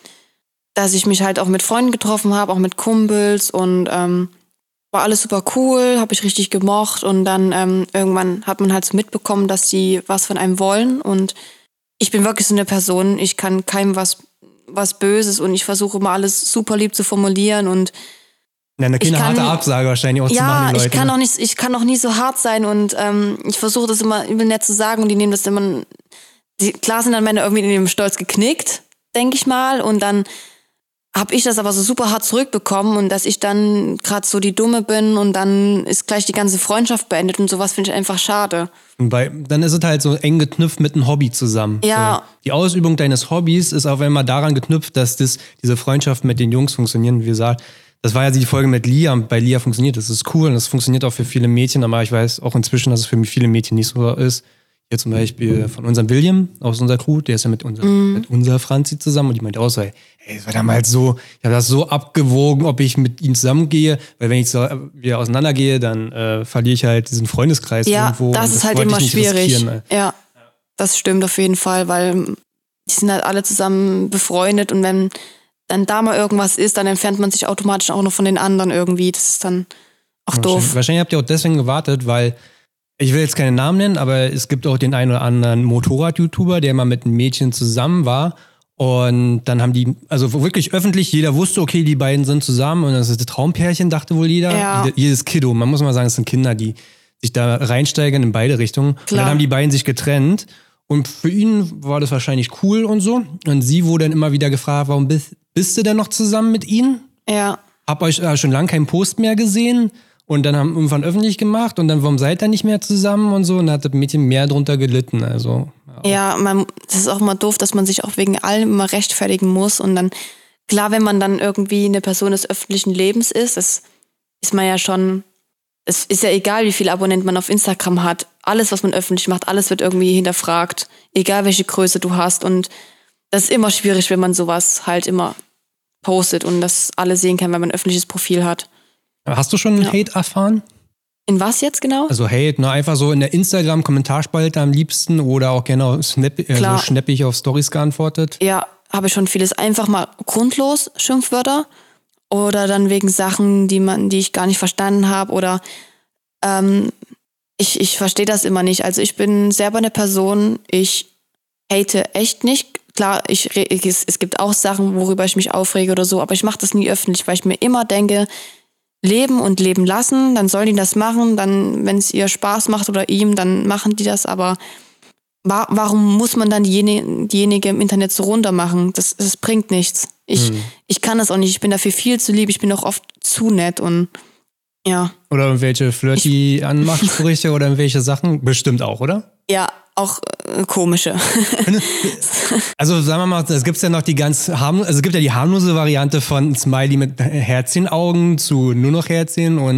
[SPEAKER 2] dass ich mich halt auch mit Freunden getroffen habe, auch mit Kumpels und war alles super cool, habe ich richtig gemocht und dann irgendwann hat man halt so mitbekommen, dass die was von einem wollen und ich bin wirklich so eine Person, ich kann keinem was Böses und ich versuche immer alles super lieb zu formulieren und
[SPEAKER 1] eine harte Absage wahrscheinlich auch zu machen, die Leute.
[SPEAKER 2] Ich kann auch nie so hart sein und ich versuche das immer übel nett zu sagen und die nehmen das immer, klar sind dann meine irgendwie in dem Stolz geknickt, denke ich mal und dann habe ich das aber so super hart zurückbekommen und dass ich dann gerade so die Dumme bin und dann ist gleich die ganze Freundschaft beendet und sowas finde ich einfach schade.
[SPEAKER 1] Dann ist es halt so eng geknüpft mit einem Hobby zusammen.
[SPEAKER 2] Ja.
[SPEAKER 1] So, die Ausübung deines Hobbys ist auf einmal daran geknüpft, dass diese Freundschaft mit den Jungs funktionieren, wie gesagt. Das war ja die Folge mit Lia. Bei Lia funktioniert das. ist cool und das funktioniert auch für viele Mädchen, aber ich weiß auch inzwischen, dass es für viele Mädchen nicht so ist. Hier zum Beispiel von unserem William aus unserer Crew, der ist ja mit unserer Franzi zusammen und die meinte auch so, ey, es war damals so, ich habe das so abgewogen, ob ich mit ihm zusammengehe, weil wenn ich so wieder auseinandergehe, dann verliere ich halt diesen Freundeskreis irgendwo.
[SPEAKER 2] Ja, das ist halt immer schwierig. Ja, das stimmt auf jeden Fall, weil die sind halt alle zusammen befreundet und wenn dann da mal irgendwas ist, dann entfernt man sich automatisch auch noch von den anderen irgendwie. Das ist dann auch doof.
[SPEAKER 1] Wahrscheinlich habt ihr auch deswegen gewartet, weil ich will jetzt keine Namen nennen, aber es gibt auch den einen oder anderen Motorrad-YouTuber, der mal mit einem Mädchen zusammen war. Und dann haben die, also wirklich öffentlich, jeder wusste, okay, die beiden sind zusammen und das ist ein Traumpärchen, dachte wohl jeder.
[SPEAKER 2] Ja.
[SPEAKER 1] Jedes Kiddo, man muss mal sagen, es sind Kinder, die sich da reinsteigern in beide Richtungen. Klar. Und dann haben die beiden sich getrennt. Und für ihn war das wahrscheinlich cool und so. Und sie wurde dann immer wieder gefragt, warum bist du denn noch zusammen mit ihnen?
[SPEAKER 2] Ja.
[SPEAKER 1] Hab euch schon lange keinen Post mehr gesehen. Und dann haben irgendwann öffentlich gemacht und dann, warum seid ihr nicht mehr zusammen und so? Und dann hat das Mädchen mehr drunter gelitten. Also,
[SPEAKER 2] ja, das ist auch immer doof, dass man sich auch wegen allem immer rechtfertigen muss. Und dann, klar, wenn man dann irgendwie eine Person des öffentlichen Lebens ist, das ist man ja schon, es ist ja egal, wie viele Abonnenten man auf Instagram hat. Alles, was man öffentlich macht, alles wird irgendwie hinterfragt. Egal, welche Größe du hast. Und das ist immer schwierig, wenn man sowas halt immer postet und das alle sehen kann, wenn man ein öffentliches Profil hat.
[SPEAKER 1] Hast du schon Hate erfahren?
[SPEAKER 2] In was jetzt genau?
[SPEAKER 1] Also Hate, einfach so in der Instagram-Kommentarspalte am liebsten oder auch gerne so schnäppig auf Storys geantwortet?
[SPEAKER 2] Ja, habe ich schon vieles. Einfach mal grundlos Schimpfwörter oder dann wegen Sachen, die ich gar nicht verstanden habe oder ich verstehe das immer nicht. Also ich bin selber eine Person, ich hate echt nicht. Klar, es gibt auch Sachen, worüber ich mich aufrege oder so, aber ich mache das nie öffentlich, weil ich mir immer denke, leben und leben lassen, dann sollen die das machen, dann, wenn es ihr Spaß macht oder ihm, dann machen die das, aber warum muss man dann diejenige im Internet so runter machen? Das bringt nichts. Ich kann das auch nicht, ich bin dafür viel zu lieb, ich bin auch oft zu nett und ja.
[SPEAKER 1] Oder irgendwelche Flirty-Anmachsprüche oder irgendwelche Sachen? Bestimmt auch, oder?
[SPEAKER 2] Ja, auch komische.
[SPEAKER 1] Also sagen wir mal, es gibt ja noch die es gibt ja die harmlose Variante von Smiley mit Herzchenaugen zu nur noch Herzchen und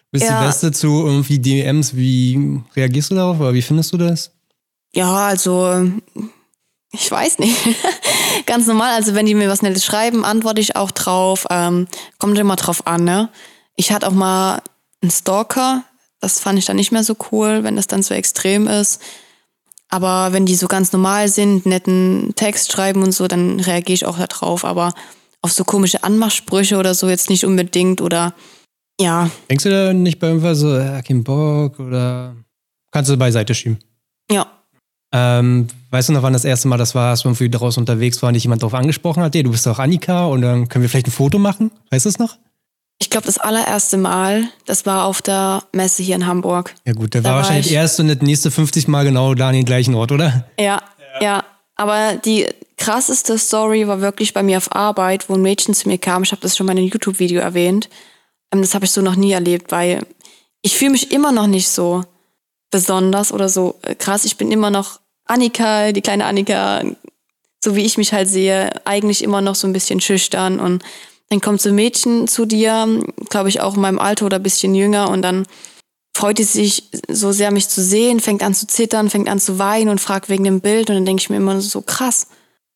[SPEAKER 1] Bist die Beste zu irgendwie DMs, wie reagierst du darauf oder wie findest du das?
[SPEAKER 2] Ja, also ich weiß nicht. Ganz normal, also wenn die mir was Nettes schreiben, antworte ich auch drauf. Kommt immer drauf an, ne? Ich hatte auch mal einen Stalker, das fand ich dann nicht mehr so cool, wenn das dann so extrem ist. Aber wenn die so ganz normal sind, netten Text schreiben und so, dann reagiere ich auch da drauf. Aber auf so komische Anmachsprüche oder so jetzt nicht unbedingt oder ja.
[SPEAKER 1] Denkst du da nicht bei irgendwas so, kein Bock oder kannst du beiseite schieben?
[SPEAKER 2] Ja.
[SPEAKER 1] Weißt du noch, wann das erste Mal das war, als wir irgendwie draußen unterwegs waren, dich jemand drauf angesprochen hat? Du bist doch Annika und dann können wir vielleicht ein Foto machen? Weißt du es noch?
[SPEAKER 2] Ich glaube, das allererste Mal, das war auf der Messe hier in Hamburg.
[SPEAKER 1] Ja gut, der war wahrscheinlich erst und das nächste 50 Mal genau da an den gleichen Ort, oder?
[SPEAKER 2] Ja. Aber die krasseste Story war wirklich bei mir auf Arbeit, wo ein Mädchen zu mir kam. Ich habe das schon mal in einem YouTube-Video erwähnt. Das habe ich so noch nie erlebt, weil ich fühle mich immer noch nicht so besonders oder so krass. Ich bin immer noch Annika, die kleine Annika, so wie ich mich halt sehe, eigentlich immer noch so ein bisschen schüchtern. Und dann kommt so ein Mädchen zu dir, glaube ich auch in meinem Alter oder ein bisschen jünger, und dann freut sie sich so sehr, mich zu sehen, fängt an zu zittern, fängt an zu weinen und fragt wegen dem Bild. Und dann denke ich mir immer so, krass,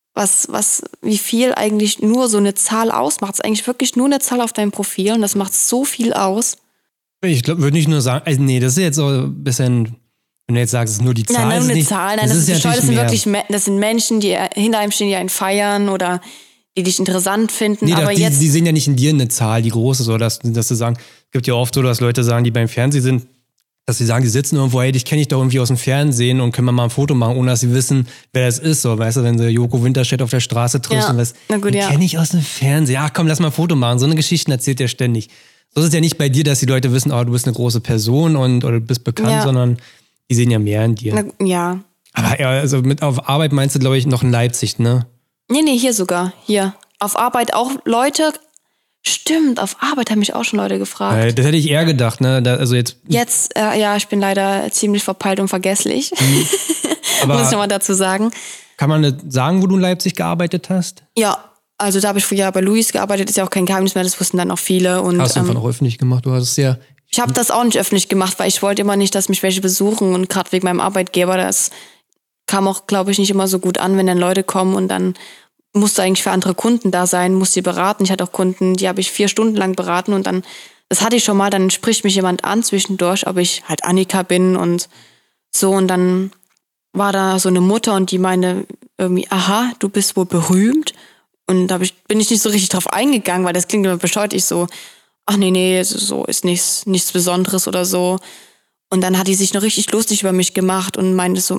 [SPEAKER 2] wie viel eigentlich nur so eine Zahl ausmacht. Es ist eigentlich wirklich nur eine Zahl auf deinem Profil und das macht so viel aus.
[SPEAKER 1] Ich glaube, würde nicht nur sagen, also nee, das ist jetzt so ein bisschen, wenn du jetzt sagst, es ist nur die Zahl.
[SPEAKER 2] Nein, nur eine Zahl. Nein, das sind wirklich, das sind Menschen, die hinter einem stehen, die einen feiern oder die dich interessant finden.
[SPEAKER 1] Nee,
[SPEAKER 2] aber
[SPEAKER 1] die sehen ja nicht in dir eine Zahl, die groß ist, oder dass sie sagen, es gibt ja oft so, dass Leute sagen, die beim Fernsehen sind, dass sie sagen, die sitzen irgendwo, hey, dich kenne ich doch irgendwie aus dem Fernsehen und können wir mal ein Foto machen, ohne dass sie wissen, wer das ist. So, weißt du, wenn sie Joko Winterstedt auf der Straße triffst und weißt, den kenne ich aus dem Fernsehen. Ja, komm, lass mal ein Foto machen. So eine Geschichte erzählt er ständig. So ist es ja nicht bei dir, dass die Leute wissen, oh, du bist eine große Person oder du bist bekannt, sondern die sehen ja mehr in dir.
[SPEAKER 2] Ja.
[SPEAKER 1] Aber ja, also auf Arbeit meinst du, glaube ich, noch in Leipzig, ne?
[SPEAKER 2] Nee, hier sogar. Hier. Auf Arbeit auch Leute. Stimmt, auf Arbeit haben mich auch schon Leute gefragt.
[SPEAKER 1] Das hätte ich eher gedacht, ne?
[SPEAKER 2] Jetzt, ich bin leider ziemlich verpeilt und vergesslich. Aber muss ich nochmal dazu sagen.
[SPEAKER 1] Kann man sagen, wo du in Leipzig gearbeitet hast?
[SPEAKER 2] Ja, also da habe ich früher bei Louis gearbeitet, ist ja auch kein Geheimnis mehr, das wussten dann auch viele. Und,
[SPEAKER 1] hast du einfach auch öffentlich gemacht? Du hast es ja.
[SPEAKER 2] Ich habe das auch nicht öffentlich gemacht, weil ich wollte immer nicht, dass mich welche besuchen, und gerade wegen meinem Arbeitgeber, das kam auch, glaube ich, nicht immer so gut an, wenn dann Leute kommen und dann musst du eigentlich für andere Kunden da sein, musst die beraten. Ich hatte auch Kunden, die habe ich 4 Stunden lang beraten und dann, das hatte ich schon mal, dann spricht mich jemand an zwischendurch, ob ich halt Annika bin und so, und dann war da so eine Mutter und die meinte irgendwie, aha, du bist wohl berühmt, und da bin ich nicht so richtig drauf eingegangen, weil das klingt immer bescheuert. Ich so, ach nee, so ist nichts Besonderes oder so. Und dann hat die sich noch richtig lustig über mich gemacht und meinte so,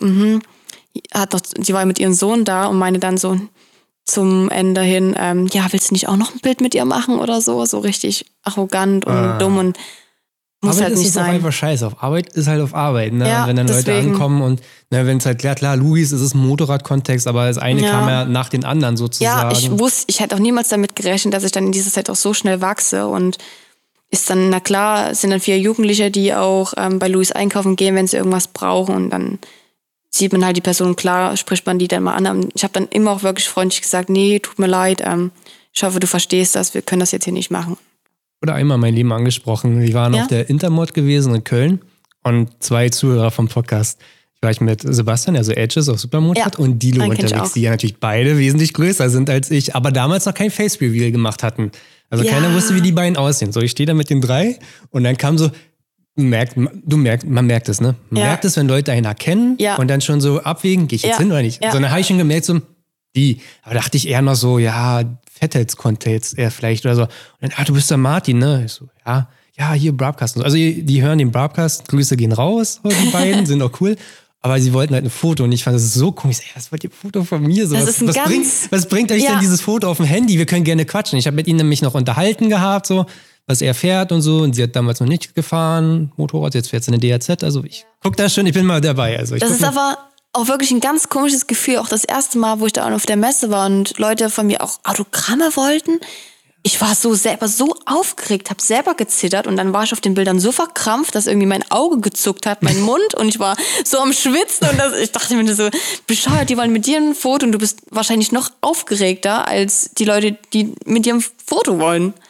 [SPEAKER 2] die war mit ihrem Sohn da und meinte dann so zum Ende hin, willst du nicht auch noch ein Bild mit ihr machen oder so? So richtig arrogant und dumm und muss
[SPEAKER 1] Arbeit
[SPEAKER 2] halt nicht
[SPEAKER 1] ist
[SPEAKER 2] sein.
[SPEAKER 1] Einfach scheiße. Auf Arbeit ist halt auf Arbeit, ne?
[SPEAKER 2] Ja,
[SPEAKER 1] und wenn dann Leute ankommen und wenn es halt klar, Louis, es ist ein Motorradkontext, aber das eine kam ja nach den anderen sozusagen.
[SPEAKER 2] Ja, ich hätte auch niemals damit gerechnet, dass ich dann in dieser Zeit auch so schnell wachse, und ist dann, na klar, es sind dann 4 Jugendliche, die auch bei Louis einkaufen gehen, wenn sie irgendwas brauchen, und dann sieht man halt die Person, klar, spricht man die dann mal an. Ich habe dann immer auch wirklich freundlich gesagt, nee, tut mir leid, ich hoffe, du verstehst das, wir können das jetzt hier nicht machen.
[SPEAKER 1] Oder einmal mein Leben angesprochen. Wir waren auf der Intermod gewesen in Köln und 2 Zuhörer vom Podcast. War ich mit Sebastian, also Edges auf Supermotard, und Dilo unterwegs, die ja natürlich beide wesentlich größer sind als ich, aber damals noch kein Face-Reveal gemacht hatten. Also keiner wusste, wie die beiden aussehen. So, ich stehe da mit den 3 und dann kam so, man merkt es, ne? Man merkt es, wenn Leute einen erkennen und dann schon so abwägen, gehe ich jetzt hin oder nicht? So, dann habe ich schon gemerkt, so, aber dachte ich eher noch so, Fettels-Kontext eher vielleicht oder so. Und dann, du bist der Martin, ne? Ich so, ja, hier Broadcast. Also die hören den Broadcast, Grüße gehen raus, die beiden, sind auch cool. Aber sie wollten halt ein Foto und ich fand das so komisch. Was wollt ihr Foto von mir? So, was bringt euch denn dieses Foto auf dem Handy? Wir können gerne quatschen. Ich habe mit ihnen nämlich noch unterhalten gehabt, so, was er fährt und so. Und sie hat damals noch nicht gefahren, Motorrad, jetzt fährt sie eine DRZ. Also ich guck da schon, ich bin mal dabei. Also
[SPEAKER 2] das ist aber auch wirklich ein ganz komisches Gefühl. Auch das erste Mal, wo ich da auf der Messe war und Leute von mir auch Autogramme wollten. Ich war selber so aufgeregt, habe selber gezittert, und dann war ich auf den Bildern so verkrampft, dass irgendwie mein Auge gezuckt hat, mein Mund, und ich war so am Schwitzen, und ich dachte mir so, bescheuert, die wollen mit dir ein Foto und du bist wahrscheinlich noch aufgeregter als die Leute, die mit dir ein Foto wollen.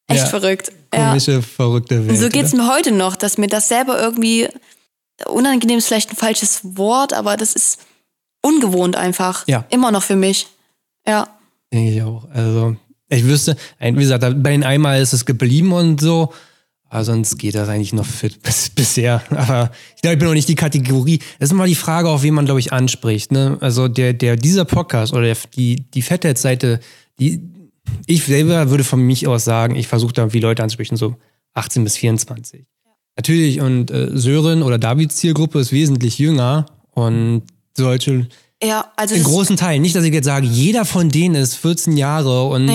[SPEAKER 2] Echt verrückt.
[SPEAKER 1] Komische, verrückte Welt.
[SPEAKER 2] Und so geht's mir heute noch, dass mir das selber irgendwie, unangenehm ist vielleicht ein falsches Wort, aber das ist ungewohnt einfach.
[SPEAKER 1] Ja.
[SPEAKER 2] Immer noch für mich. Ja.
[SPEAKER 1] Denke ich auch. Also, ich wüsste, wie gesagt, bei den einmal ist es geblieben und so, aber sonst geht das eigentlich noch fit bisher. Aber ich glaube, ich bin noch nicht die Kategorie. Das ist immer die Frage, auf wen man, glaube ich, anspricht. Ne? Also dieser Podcast oder die Fetthead-Seite, ich selber würde von mich aus sagen, ich versuche da wie Leute anzusprechen, so 18 bis 24. Ja. Natürlich, und Sören oder Davids Zielgruppe ist wesentlich jünger und solche...
[SPEAKER 2] Ja, also
[SPEAKER 1] in großen Teilen. Nicht, dass ich jetzt sage, jeder von denen ist 14 Jahre und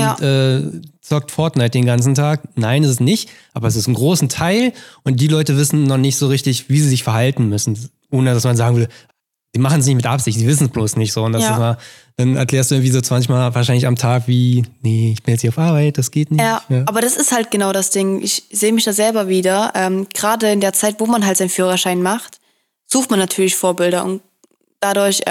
[SPEAKER 1] zockt Fortnite den ganzen Tag. Nein, ist es nicht. Aber es ist ein großen Teil und die Leute wissen noch nicht so richtig, wie sie sich verhalten müssen. Ohne, dass man sagen will, die machen es nicht mit Absicht, die wissen es bloß nicht so. Und das ist mal, dann erklärst du irgendwie so 20 Mal wahrscheinlich am Tag nee, ich bin jetzt hier auf Arbeit, das geht nicht.
[SPEAKER 2] Ja, aber das ist halt genau das Ding. Ich sehe mich da selber wieder. Gerade in der Zeit, wo man halt seinen Führerschein macht, sucht man natürlich Vorbilder und dadurch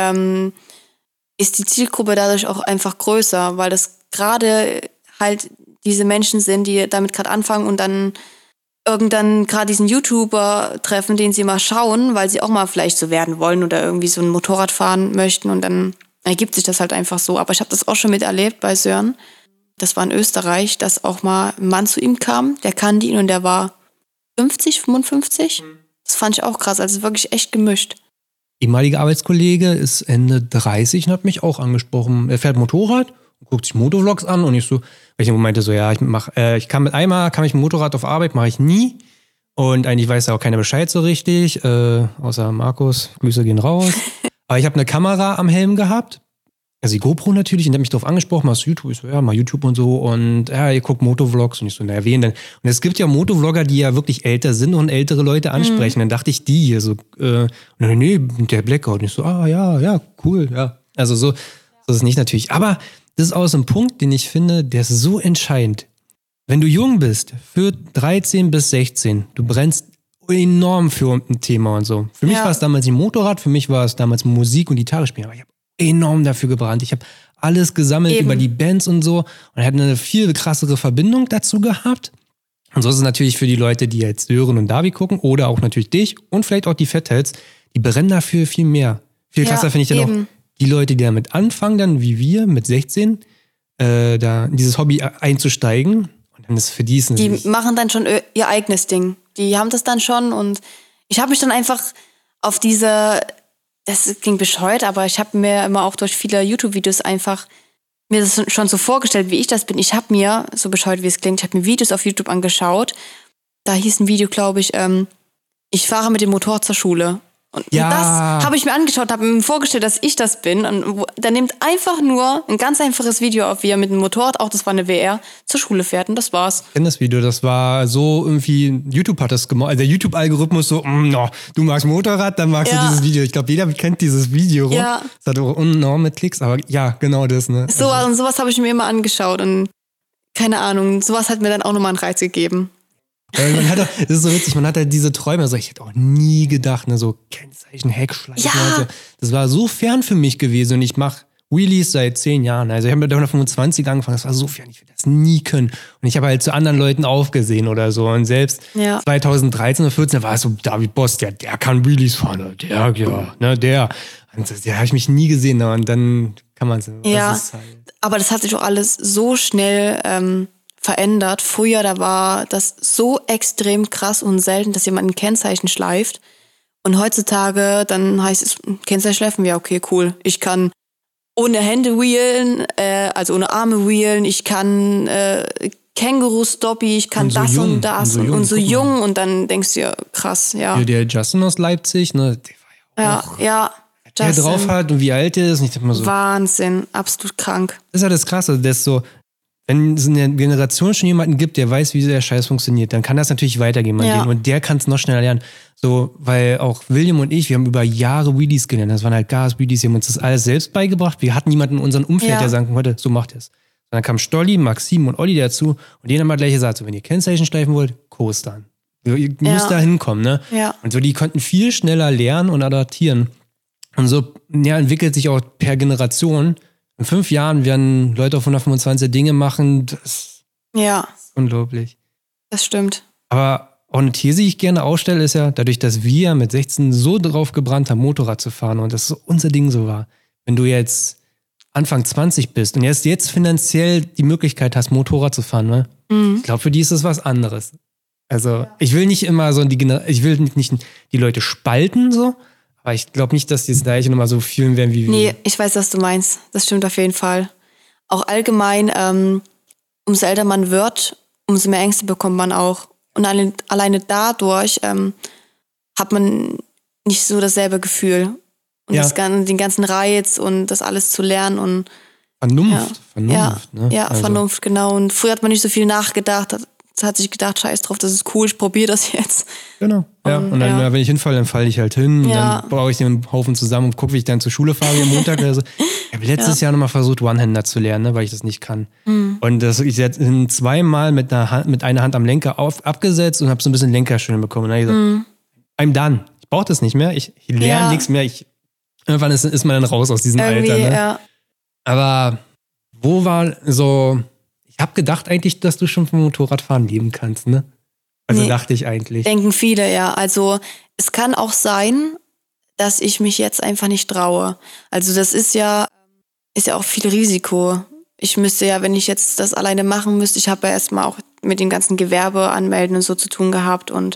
[SPEAKER 2] ist die Zielgruppe dadurch auch einfach größer, weil das gerade halt diese Menschen sind, die damit gerade anfangen und dann irgendwann gerade diesen YouTuber treffen, den sie mal schauen, weil sie auch mal vielleicht so werden wollen oder irgendwie so ein Motorrad fahren möchten und dann ergibt sich das halt einfach so. Aber ich habe das auch schon miterlebt bei Sören. Das war in Österreich, dass auch mal ein Mann zu ihm kam, der kannte ihn und der war 50, 55. Das fand ich auch krass, also wirklich echt gemischt.
[SPEAKER 1] Ehemaliger Arbeitskollege ist Ende 30 und hat mich auch angesprochen. Er fährt Motorrad und guckt sich Motovlogs an und ich so, weil ich meinte so, ja, ich kann mit dem Motorrad auf Arbeit, mache ich nie. Und eigentlich weiß ja auch keiner Bescheid so richtig, außer Markus, Grüße gehen raus. Aber ich habe eine Kamera am Helm gehabt, also die GoPro natürlich, und der hat mich darauf angesprochen, machst du YouTube? Ich so, ja, mal YouTube und so und ja, ihr guckt Motovlogs und ich so, na, wen denn? Und es gibt ja Motovlogger, die ja wirklich älter sind und ältere Leute ansprechen. Dann dachte ich, die hier so, nee, der Blackout. Und ich so, ja, cool, ja. Also so ist es nicht natürlich. Aber das ist auch so ein Punkt, den ich finde, der ist so entscheidend. Wenn du jung bist, für 13 bis 16, du brennst enorm für ein Thema und so. Für mich war es damals ein Motorrad, für mich war es damals Musik und Gitarre spielen, aber ich habe enorm dafür gebrannt. Ich habe alles gesammelt über die Bands und so und hatte eine viel krassere Verbindung dazu gehabt. Und so ist es natürlich für die Leute, die jetzt Sören und Davi gucken oder auch natürlich dich und vielleicht auch die Fatheads, die brennen dafür viel mehr. Viel krasser finde ich dann auch die Leute, die damit anfangen, dann wie wir mit 16, da in dieses Hobby einzusteigen. Und dann ist für die
[SPEAKER 2] machen dann schon ihr eigenes Ding. Die haben das dann schon und ich habe mich dann einfach auf diese... Das klingt bescheuert, aber ich habe mir immer auch durch viele YouTube-Videos einfach mir das schon so vorgestellt, wie ich das bin. Ich habe mir, so bescheuert wie es klingt, ich habe mir Videos auf YouTube angeschaut. Da hieß ein Video, glaube ich, ich fahre mit dem Motorrad zur Schule. Und das habe ich mir angeschaut, habe mir vorgestellt, dass ich das bin. Und der nimmt einfach nur ein ganz einfaches Video auf, wie er mit dem Motorrad, auch das war eine WR, zur Schule fährt und das war's.
[SPEAKER 1] Ich kenne das Video, das war so irgendwie, YouTube hat das gemacht, also der YouTube-Algorithmus so, du magst Motorrad, dann magst du dieses Video. Ich glaube, jeder kennt dieses Video. Ja. Das hat auch enorme Klicks, aber ja, genau das, ne?
[SPEAKER 2] Und sowas habe ich mir immer angeschaut und keine Ahnung, sowas hat mir dann auch nochmal einen Reiz gegeben.
[SPEAKER 1] Das ist so witzig, man hat halt diese Träume, also ich hätte auch nie gedacht, ne, so Kennzeichen, Heckschleifen. Ja. Das war so fern für mich gewesen und ich mache Wheelies seit 10 Jahren. Also ich habe mit 125 angefangen, das war so fern, ich würde das nie können. Und ich habe halt zu anderen Leuten aufgesehen oder so. Und selbst 2013 oder 2014 war es so, David Boss, der kann Wheelies fahren, der. Und das habe ich mich nie gesehen. Und dann kann man es.
[SPEAKER 2] Ja, aber das hat sich doch alles so schnell verändert. Früher, da war das so extrem krass und selten, dass jemand ein Kennzeichen schleift. Und heutzutage, dann heißt es, Kennzeichen schleifen, ja, okay, cool. Ich kann ohne Hände wheelen, also ohne Arme wheelen, ich kann Känguru-Stoppie, ich kann das jung, und das und so jung. Und dann denkst du ja, krass, ja.
[SPEAKER 1] Der Justin aus Leipzig, ne, der war ja auch...
[SPEAKER 2] Ja,
[SPEAKER 1] der drauf hat und wie alt er ist. Und ich dachte mal so,
[SPEAKER 2] Wahnsinn, absolut krank.
[SPEAKER 1] Das ist ja das Krasse, das so... Wenn es in der Generation schon jemanden gibt, der weiß, wie der Scheiß funktioniert, dann kann das natürlich weitergehen. Und der kann es noch schneller lernen. So, weil auch William und ich, wir haben über Jahre Wheelies gelernt. Das waren halt Gas-Wheelies, wir haben uns das alles selbst beigebracht. Wir hatten niemanden in unserem Umfeld, der sagen konnte, so macht es. Dann kam Stolli, Maxim und Olli dazu und die haben mal gleich gesagt, so, wenn ihr Kennzeichen schleifen wollt, coastern. Ihr müsst da hinkommen, ne? Ja. Und so, die konnten viel schneller lernen und adaptieren. Und so, entwickelt sich auch per Generation. In 5 Jahren werden Leute auf 125 Dinge machen, das
[SPEAKER 2] Ja,
[SPEAKER 1] Unglaublich.
[SPEAKER 2] das stimmt.
[SPEAKER 1] Aber auch eine These, die ich gerne ausstelle, ist ja, dadurch, dass wir mit 16 so drauf gebrannt haben, Motorrad zu fahren und das so unser Ding so war. Wenn du jetzt Anfang 20 bist und jetzt finanziell die Möglichkeit hast, Motorrad zu fahren, ne? Ich glaube, für die ist das was anderes. Also, ich will nicht immer so ich will nicht die Leute spalten, so, aber ich glaube nicht, dass die das Gleiche nochmal so fühlen werden wie wir.
[SPEAKER 2] Nee, ich weiß, was du meinst. Das stimmt auf jeden Fall. Auch allgemein, umso älter man wird, umso mehr Ängste bekommt man auch. Und alleine dadurch hat man nicht so dasselbe Gefühl. Und den ganzen Reiz und das alles zu lernen und
[SPEAKER 1] Vernunft,
[SPEAKER 2] ja,
[SPEAKER 1] ne?
[SPEAKER 2] Ja,
[SPEAKER 1] Also,
[SPEAKER 2] Vernunft, genau. Und früher hat man nicht so viel nachgedacht, hat sich gedacht, scheiß drauf, das ist cool, ich probiere das jetzt.
[SPEAKER 1] Genau. Ja. Und dann, wenn ich hinfalle, dann falle ich halt hin.
[SPEAKER 2] Ja.
[SPEAKER 1] Dann baue ich den Haufen zusammen und gucke, wie ich dann zur Schule fahre am Montag oder so. Ich habe letztes Jahr nochmal versucht, One-Hander zu lernen, ne, weil ich das nicht kann. Und ich bin zweimal mit einer Hand am Lenker abgesetzt und habe so ein bisschen Lenkerschwingen bekommen. Und dann habe ich gesagt, I'm done. Ich brauche das nicht mehr. Ich lerne nichts mehr. Irgendwann ist man dann raus aus diesem
[SPEAKER 2] Irgendwie,
[SPEAKER 1] Alter. Ne?
[SPEAKER 2] ja.
[SPEAKER 1] Aber wo war so... Ich habe gedacht eigentlich, dass du schon vom Motorradfahren leben kannst, ne? Also dachte ich eigentlich.
[SPEAKER 2] Denken viele, ja. Also es kann auch sein, dass ich mich jetzt einfach nicht traue. Also das ist ja auch viel Risiko. Ich müsste ja, wenn ich jetzt das alleine machen müsste, ich habe ja erstmal auch mit dem ganzen Gewerbe anmelden und so zu tun gehabt und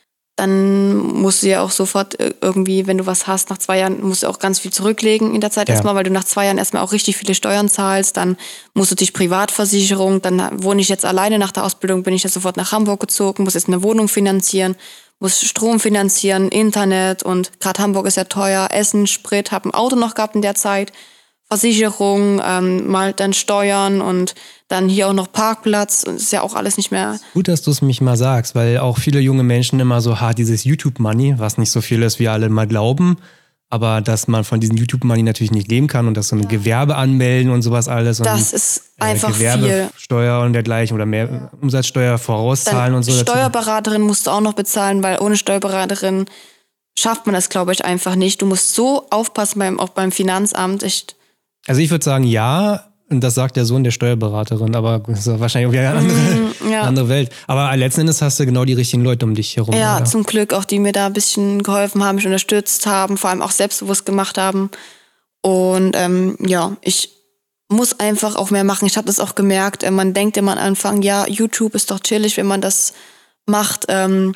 [SPEAKER 2] dann musst du ja auch sofort irgendwie, wenn du was hast, nach 2 Jahren musst du auch ganz viel zurücklegen in der Zeit erstmal, weil du nach 2 Jahren erstmal auch richtig viele Steuern zahlst, dann musst du dich Privatversicherung, dann wohne ich jetzt alleine nach der Ausbildung, bin ich ja sofort nach Hamburg gezogen, muss jetzt eine Wohnung finanzieren, muss Strom finanzieren, Internet und gerade Hamburg ist ja teuer, Essen, Sprit, habe ein Auto noch gehabt in der Zeit, Versicherung, mal dann Steuern und dann hier auch noch Parkplatz und ist ja auch alles nicht mehr.
[SPEAKER 1] Gut, dass du es mich mal sagst, weil auch viele junge Menschen immer so dieses YouTube-Money, was nicht so viel ist, wie alle mal glauben, aber dass man von diesem YouTube-Money natürlich nicht leben kann und dass so ein Gewerbe anmelden und sowas alles.
[SPEAKER 2] Das
[SPEAKER 1] und,
[SPEAKER 2] ist einfach
[SPEAKER 1] Gewerbesteuer und dergleichen oder mehr Umsatzsteuer vorauszahlen
[SPEAKER 2] dann
[SPEAKER 1] und so.
[SPEAKER 2] Steuerberaterin musst du auch noch bezahlen, weil ohne Steuerberaterin schafft man das, glaube ich, einfach nicht. Du musst so aufpassen, auch beim Finanzamt, echt.
[SPEAKER 1] Also ich würde sagen, ja, und das sagt der Sohn der Steuerberaterin, aber das ist wahrscheinlich auch wieder eine andere Welt. Aber letzten Endes hast du genau die richtigen Leute um dich herum.
[SPEAKER 2] Ja,
[SPEAKER 1] oder?
[SPEAKER 2] zum Glück auch, die mir da ein bisschen geholfen haben, mich unterstützt haben, vor allem auch selbstbewusst gemacht haben. Und ich muss einfach auch mehr machen. Ich habe das auch gemerkt, man denkt immer am Anfang, ja, YouTube ist doch chillig, wenn man das macht,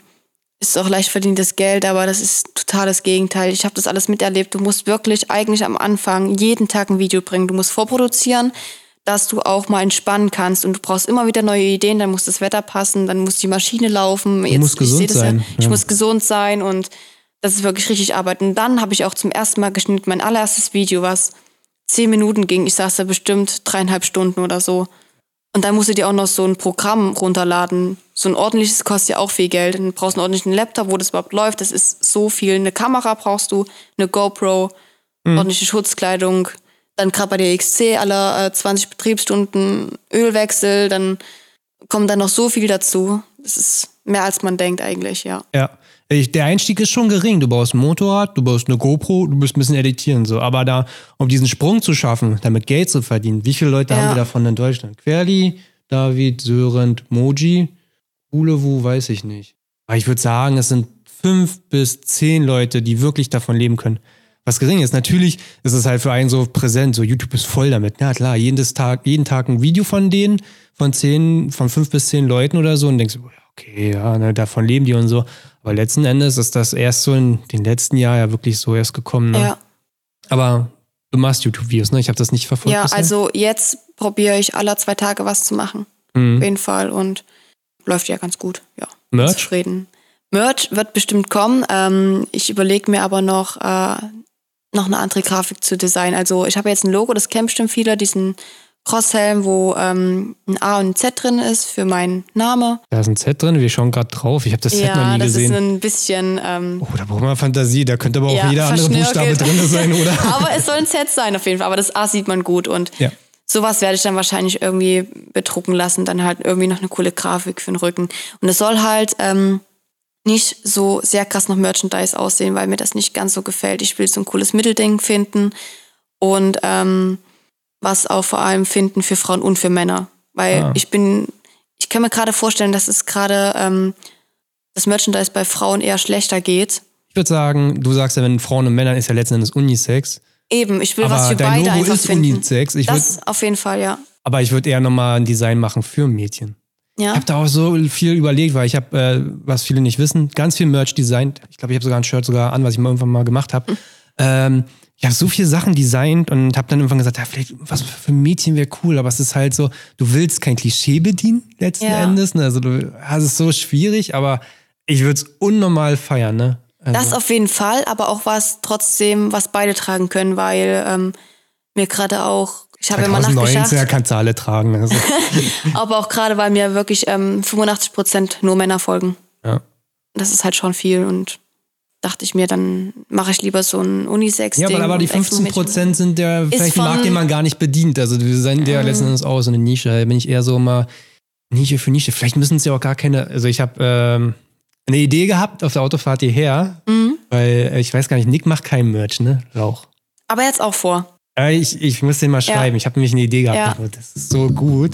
[SPEAKER 2] ist auch leicht verdientes Geld, aber das ist total das Gegenteil. Ich habe das alles miterlebt. Du musst wirklich eigentlich am Anfang jeden Tag ein Video bringen. Du musst vorproduzieren, dass du auch mal entspannen kannst. Und du brauchst immer wieder neue Ideen. Dann muss das Wetter passen, dann muss die Maschine laufen.
[SPEAKER 1] Du musst gesund sein.
[SPEAKER 2] Ich muss gesund sein und das ist wirklich richtig Arbeit. Und dann habe ich auch zum ersten Mal geschnitten, mein allererstes Video, was 10 Minuten ging. Ich saß da bestimmt 3,5 Stunden oder so. Und dann musst du dir auch noch so ein Programm runterladen. So ein ordentliches kostet ja auch viel Geld. Dann brauchst du einen ordentlichen Laptop, wo das überhaupt läuft. Das ist so viel. Eine Kamera brauchst du, eine GoPro, ordentliche Schutzkleidung. Dann gerade bei der XC alle 20 Betriebsstunden Ölwechsel. Dann kommt dann noch so viel dazu. Das ist mehr als man denkt eigentlich, ja.
[SPEAKER 1] Ja. Der Einstieg ist schon gering. Du baust ein Motorrad, du baust eine GoPro, du musst ein bisschen editieren. So. Aber da, um diesen Sprung zu schaffen, damit Geld zu verdienen, wie viele Leute haben wir davon in Deutschland? Querli, David, Sören, Moji, Ulewu, weiß ich nicht. Aber ich würde sagen, es sind 5 bis 10 Leute, die wirklich davon leben können. Was gering ist. Natürlich ist es halt für einen so präsent. So YouTube ist voll damit. Na klar, jeden Tag ein Video von denen, von 5 bis 10 Leuten oder so und denkst, okay, ja, ne, davon leben die und so. Aber letzten Endes ist das erst so in den letzten Jahren ja wirklich so erst gekommen. Ne? Ja. Aber du machst YouTube-Videos, ne? Ich habe das nicht verfolgt.
[SPEAKER 2] Ja, bisher. Also jetzt probiere ich alle 2 Tage was zu machen. Auf jeden Fall. Und läuft ja ganz gut. Ja.
[SPEAKER 1] Merch?
[SPEAKER 2] Zufrieden. Merch wird bestimmt kommen. Ich überlege mir aber noch eine andere Grafik zu designen. Also ich habe jetzt ein Logo, das kennen bestimmt viele, diesen Crosshelm, wo ein A und ein Z drin ist für meinen Namen.
[SPEAKER 1] Da ist ein Z drin, wir schauen gerade drauf. Ich habe das Z noch nie gesehen.
[SPEAKER 2] Ja, das ist ein bisschen...
[SPEAKER 1] da braucht man Fantasie, da könnte aber auch jeder andere Buchstabe drin sein, oder?
[SPEAKER 2] Aber es soll ein Z sein auf jeden Fall, aber das A sieht man gut und sowas werde ich dann wahrscheinlich irgendwie bedrucken lassen, dann halt irgendwie noch eine coole Grafik für den Rücken. Und es soll halt nicht so sehr krass nach Merchandise aussehen, weil mir das nicht ganz so gefällt. Ich will so ein cooles Mittelding finden und was auch vor allem finden für Frauen und für Männer. Weil ich bin ich kann mir gerade vorstellen, dass es gerade das Merchandise bei Frauen eher schlechter geht.
[SPEAKER 1] Ich würde sagen, du sagst ja, wenn Frauen und Männern ist ja letzten Endes Unisex.
[SPEAKER 2] Eben, ich will
[SPEAKER 1] aber
[SPEAKER 2] was für
[SPEAKER 1] dein
[SPEAKER 2] beide
[SPEAKER 1] Logo
[SPEAKER 2] einfach
[SPEAKER 1] ist
[SPEAKER 2] finden.
[SPEAKER 1] Unisex.
[SPEAKER 2] Das auf jeden Fall, ja.
[SPEAKER 1] Aber ich würde eher nochmal ein Design machen für Mädchen.
[SPEAKER 2] Ja.
[SPEAKER 1] Ich habe da auch so viel überlegt, weil ich habe, was viele nicht wissen, ganz viel Merch designt. Ich glaube, ich habe sogar ein Shirt an, was ich mal irgendwann mal gemacht habe. Ich habe so viele Sachen designt und habe dann irgendwann gesagt, ja, vielleicht was für Mädchen wäre cool, aber es ist halt so, du willst kein Klischee bedienen letzten Endes. Ne? Also es ist so schwierig, aber ich würde es unnormal feiern. Ne? Also.
[SPEAKER 2] Das auf jeden Fall, aber auch was beide tragen können, weil mir gerade auch, ich habe immer nachgeschaut.
[SPEAKER 1] 2019 kannst du alle tragen. Also.
[SPEAKER 2] Aber auch gerade, weil mir wirklich 85% nur Männer folgen.
[SPEAKER 1] Ja.
[SPEAKER 2] Das ist halt schon viel und dachte ich mir, dann mache ich lieber so ein Unisex-Ding.
[SPEAKER 1] Ja, aber die 15% sind ja vielleicht ein Markt, den man gar nicht bedient. Also wir sind ja letzten Endes auch so eine Nische. Da bin ich eher so mal Nische für Nische. Vielleicht müssen es ja auch gar keine, also ich habe eine Idee gehabt auf der Autofahrt hierher, weil ich weiß gar nicht, Nick macht kein Merch, ne? Rauch.
[SPEAKER 2] Aber jetzt auch vor.
[SPEAKER 1] Ich muss den mal schreiben. Ich habe nämlich eine Idee gehabt. Ja. Das ist so gut.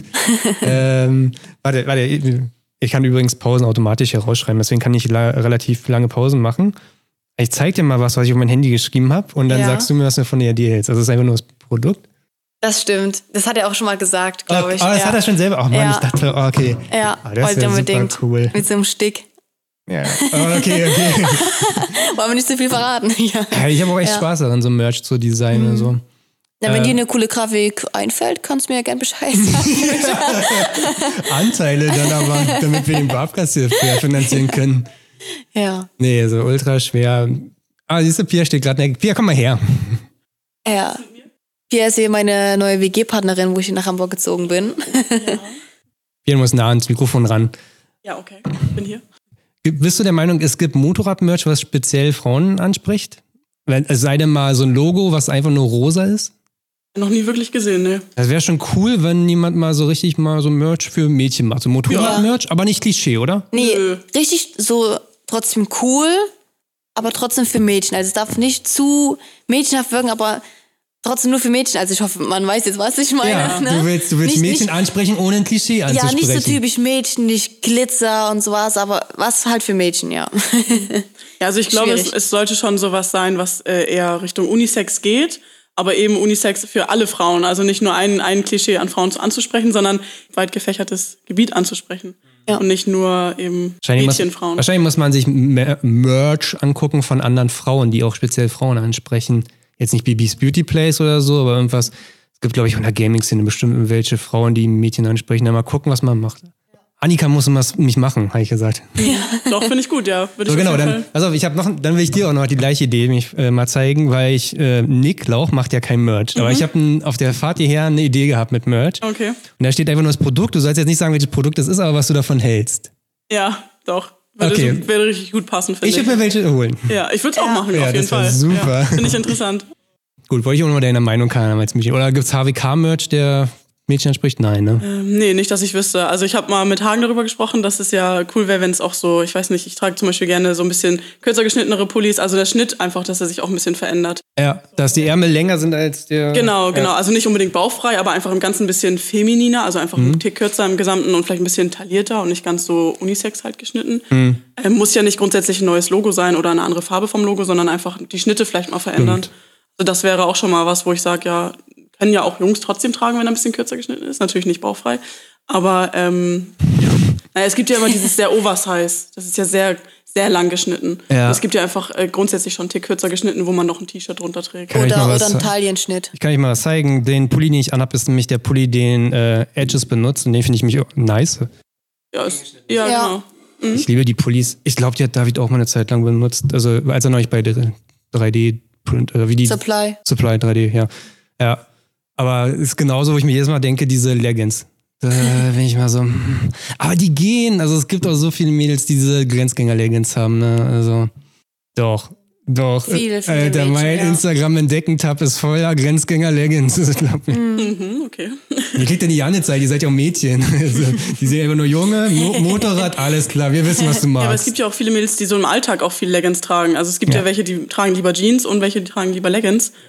[SPEAKER 1] Warte. Ich kann übrigens Pausen automatisch hier rausschreiben. Deswegen kann ich relativ lange Pausen machen. Ich zeig dir mal was ich auf mein Handy geschrieben habe. Und dann sagst du mir, was du von der Idee hältst. Also es ist einfach nur das Produkt.
[SPEAKER 2] Das stimmt. Das hat er auch schon mal gesagt, glaube ich.
[SPEAKER 1] Oh, das hat er schon selber. Oh Mann, ich dachte, okay.
[SPEAKER 2] Ja,
[SPEAKER 1] das wäre super cool.
[SPEAKER 2] Mit so einem Stick.
[SPEAKER 1] Ja, okay.
[SPEAKER 2] Wollen wir nicht zu viel verraten?
[SPEAKER 1] Ja, ich habe auch echt Spaß daran, so Merch zu designen und so.
[SPEAKER 2] Na, wenn dir eine coole Grafik einfällt, kannst du mir ja gerne Bescheid sagen.
[SPEAKER 1] Anteile dann aber, damit wir den Podcast hier fair finanzieren können.
[SPEAKER 2] Ja.
[SPEAKER 1] Nee, so ultra schwer. Siehst du, Pia steht gerade. Pia, komm mal her.
[SPEAKER 2] Ja. Pia ist hier meine neue WG-Partnerin, wo ich nach Hamburg gezogen bin.
[SPEAKER 1] Ja. Pia, du musst nah ans Mikrofon ran.
[SPEAKER 3] Ja, okay. Bin hier.
[SPEAKER 1] Bist du der Meinung, es gibt Motorrad-Merch, was speziell Frauen anspricht? Es sei denn mal so ein Logo, was einfach nur rosa ist?
[SPEAKER 3] Noch nie wirklich gesehen, ne.
[SPEAKER 1] Das wäre schon cool, wenn jemand mal so richtig mal so Merch für Mädchen macht. So Motorrad-Merch, aber nicht Klischee, oder?
[SPEAKER 2] Nee, richtig so trotzdem cool, aber trotzdem für Mädchen. Also es darf nicht zu mädchenhaft wirken, aber trotzdem nur für Mädchen. Also ich hoffe, man weiß jetzt, was ich meine.
[SPEAKER 1] Ja,
[SPEAKER 2] ne?
[SPEAKER 1] du willst Mädchen ansprechen, ohne ein Klischee anzusprechen.
[SPEAKER 2] Ja, nicht so typisch Mädchen, nicht Glitzer und sowas, aber was halt für Mädchen, ja.
[SPEAKER 3] Ja, also ich glaube, es sollte schon sowas sein, was eher Richtung Unisex geht, aber eben Unisex für alle Frauen. Also nicht nur ein Klischee an Frauen anzusprechen, sondern weit gefächertes Gebiet anzusprechen. Ja. Und nicht nur eben Mädchenfrauen.
[SPEAKER 1] Wahrscheinlich muss man sich Merch angucken von anderen Frauen, die auch speziell Frauen ansprechen. Jetzt nicht Bibis Beauty Place oder so, aber irgendwas. Es gibt, glaube ich, in der Gaming-Szene bestimmt irgendwelche Frauen, die Mädchen ansprechen. Dann mal gucken, was man macht. Annika muss was nicht machen, habe ich gesagt.
[SPEAKER 3] Ja, doch, finde ich gut, ja.
[SPEAKER 1] So, genau, dann will ich dir auch noch die gleiche Idee mal zeigen, weil Nick Lauch macht ja kein Merch. Aber ich habe auf der Fahrt hierher eine Idee gehabt mit Merch.
[SPEAKER 3] Okay.
[SPEAKER 1] Und da steht einfach nur das Produkt. Du sollst jetzt nicht sagen, welches Produkt das ist, aber was du davon hältst.
[SPEAKER 3] Ja, doch. Würde richtig gut passen, finde ich.
[SPEAKER 1] Ich würde mir welche holen.
[SPEAKER 3] Ja, ich würde es auch machen, auf jeden Fall.
[SPEAKER 1] Super.
[SPEAKER 3] Ja, finde ich interessant.
[SPEAKER 1] Gut, wollte ich auch nur deine Meinung haben als Mädchen. Oder gibt es HWK-Merch, der Mädchen anspricht? Nein, ne?
[SPEAKER 3] Nee, nicht, dass ich wüsste. Also ich habe mal mit Hagen darüber gesprochen, dass es ja cool wäre, wenn es auch so, ich weiß nicht, ich trage zum Beispiel gerne so ein bisschen kürzer geschnittenere Pullis, also der Schnitt einfach, dass er sich auch ein bisschen verändert.
[SPEAKER 1] Ja, dass die Ärmel länger sind als der...
[SPEAKER 3] Genau, also nicht unbedingt bauchfrei, aber einfach im Ganzen ein bisschen femininer, also einfach ein Tick kürzer im Gesamten und vielleicht ein bisschen taillierter und nicht ganz so unisex halt geschnitten. Muss ja nicht grundsätzlich ein neues Logo sein oder eine andere Farbe vom Logo, sondern einfach die Schnitte vielleicht mal verändern. Also das wäre auch schon mal was, wo ich sage, ja, können ja auch Jungs trotzdem tragen, wenn er ein bisschen kürzer geschnitten ist. Natürlich nicht bauchfrei. Aber es gibt ja immer dieses sehr Oversize. Das ist ja sehr, sehr lang geschnitten. Ja. Es gibt ja einfach grundsätzlich schon einen Tick kürzer geschnitten, wo man noch ein T-Shirt drunter trägt.
[SPEAKER 2] Oder einen Taillenschnitt.
[SPEAKER 1] Ich kann euch mal was zeigen. Den Pulli, den ich anhab, ist nämlich der Pulli, den Edges benutzt. Und den finde ich mich nice.
[SPEAKER 3] Ja, genau. Mhm.
[SPEAKER 1] Ich liebe die Pullis. Ich glaube, die hat David auch mal eine Zeit lang benutzt. Also als er noch nicht bei der 3D-Print, wie die... Supply 3D, ja. Ja. Aber es ist genauso, wo ich mir jedes Mal denke, diese Leggings. Da bin ich mal so. Aber die gehen. Also es gibt auch so viele Mädels, die diese Grenzgänger-Leggings haben. Ne? Also doch.
[SPEAKER 2] Viele
[SPEAKER 1] Alter, mein Instagram-Entdecken-Tab ist voller Grenzgänger-Leggings.
[SPEAKER 3] Okay.
[SPEAKER 1] Wie kriegt denn die Janne Zeit? Ihr seid ja auch Mädchen. Also, die sehen einfach nur Junge, Motorrad, alles klar. Wir wissen, was du magst.
[SPEAKER 3] Ja, aber es gibt ja auch viele Mädels, die so im Alltag auch viel Leggings tragen. Also es gibt ja welche, die tragen lieber Jeans und welche, die tragen lieber Leggings.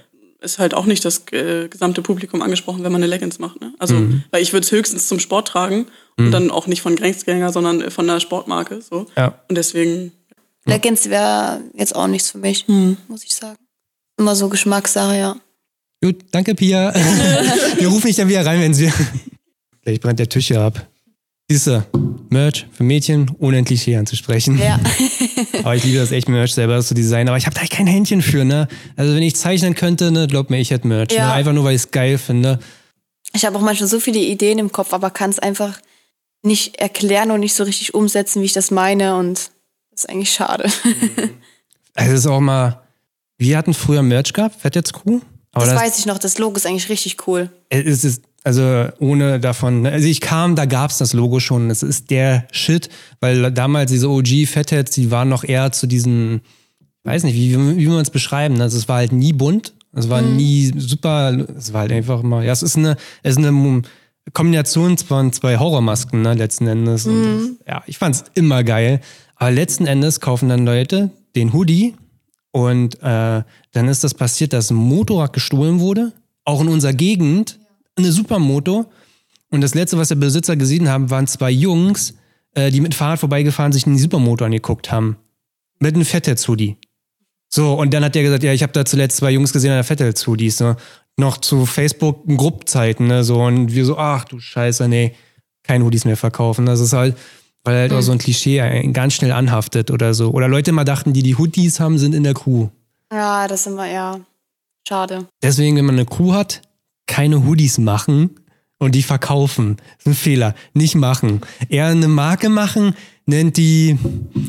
[SPEAKER 3] ist halt auch nicht das gesamte Publikum angesprochen, wenn man eine Leggings macht. Ne? Also, weil ich würde es höchstens zum Sport tragen und dann auch nicht von Grenzgänger, sondern von einer Sportmarke. So.
[SPEAKER 1] Ja.
[SPEAKER 3] Und deswegen.
[SPEAKER 2] Leggings wäre jetzt auch nichts für mich, muss ich sagen. Immer so Geschmackssache, ja.
[SPEAKER 1] Gut, danke, Pia. Wir rufen dich dann wieder rein, wenn sie... Gleich brennt der Tisch hier ab. Siehst du, Merch für Mädchen, ohne ein Klischee anzusprechen.
[SPEAKER 2] Ja.
[SPEAKER 1] Aber ich liebe das echt, Merch selber zu designen. Aber ich habe da kein Händchen für, ne? Also wenn ich zeichnen könnte, ne, glaub mir, ich hätte Merch.
[SPEAKER 2] Ja.
[SPEAKER 1] Ne? Einfach nur, weil ich es geil finde.
[SPEAKER 2] Ich habe auch manchmal so viele Ideen im Kopf, aber kann es einfach nicht erklären und nicht so richtig umsetzen, wie ich das meine. Und das ist eigentlich schade.
[SPEAKER 1] Also es ist auch mal... Wir hatten früher Merch gehabt, Fat Jetzt Crew. Aber
[SPEAKER 2] das weiß ich noch, das Logo ist eigentlich richtig cool.
[SPEAKER 1] Es ist, also ohne davon, also ich kam, da gab's das Logo schon, es ist der Shit, weil damals diese OG-Fatheads, die waren noch eher zu diesen, weiß nicht, wie man es beschreiben, also es war halt nie bunt, es war nie super, es war halt einfach immer, ja, es ist eine Kombination von zwei Horrormasken, ne, letzten Endes. Und das, ja, ich fand's immer geil, aber letzten Endes kaufen dann Leute den Hoodie und dann ist das passiert, dass ein Motorrad gestohlen wurde, auch in unserer Gegend, eine Supermoto. Und das Letzte, was der Besitzer gesehen haben, waren zwei Jungs, die mit dem Fahrrad vorbeigefahren sich die Supermoto angeguckt haben. Mit einem Fatheads-Hoodie. So, und dann hat der gesagt, ja, ich habe da zuletzt zwei Jungs gesehen an der Fatheads-Hoodies. So. Noch zu Facebook-Gruppzeiten, ne, so. Und wir so, ach du Scheiße, nee, keine Hoodies mehr verkaufen. Das ist halt, weil halt auch so ein Klischee ganz schnell anhaftet oder so. Oder Leute immer dachten, die Hoodies haben, sind in der Crew.
[SPEAKER 2] Ja, das ist immer, ja, schade.
[SPEAKER 1] Deswegen, wenn man eine Crew hat, keine Hoodies machen und die verkaufen. Das ist ein Fehler. Nicht machen. Eher eine Marke machen, nennt die,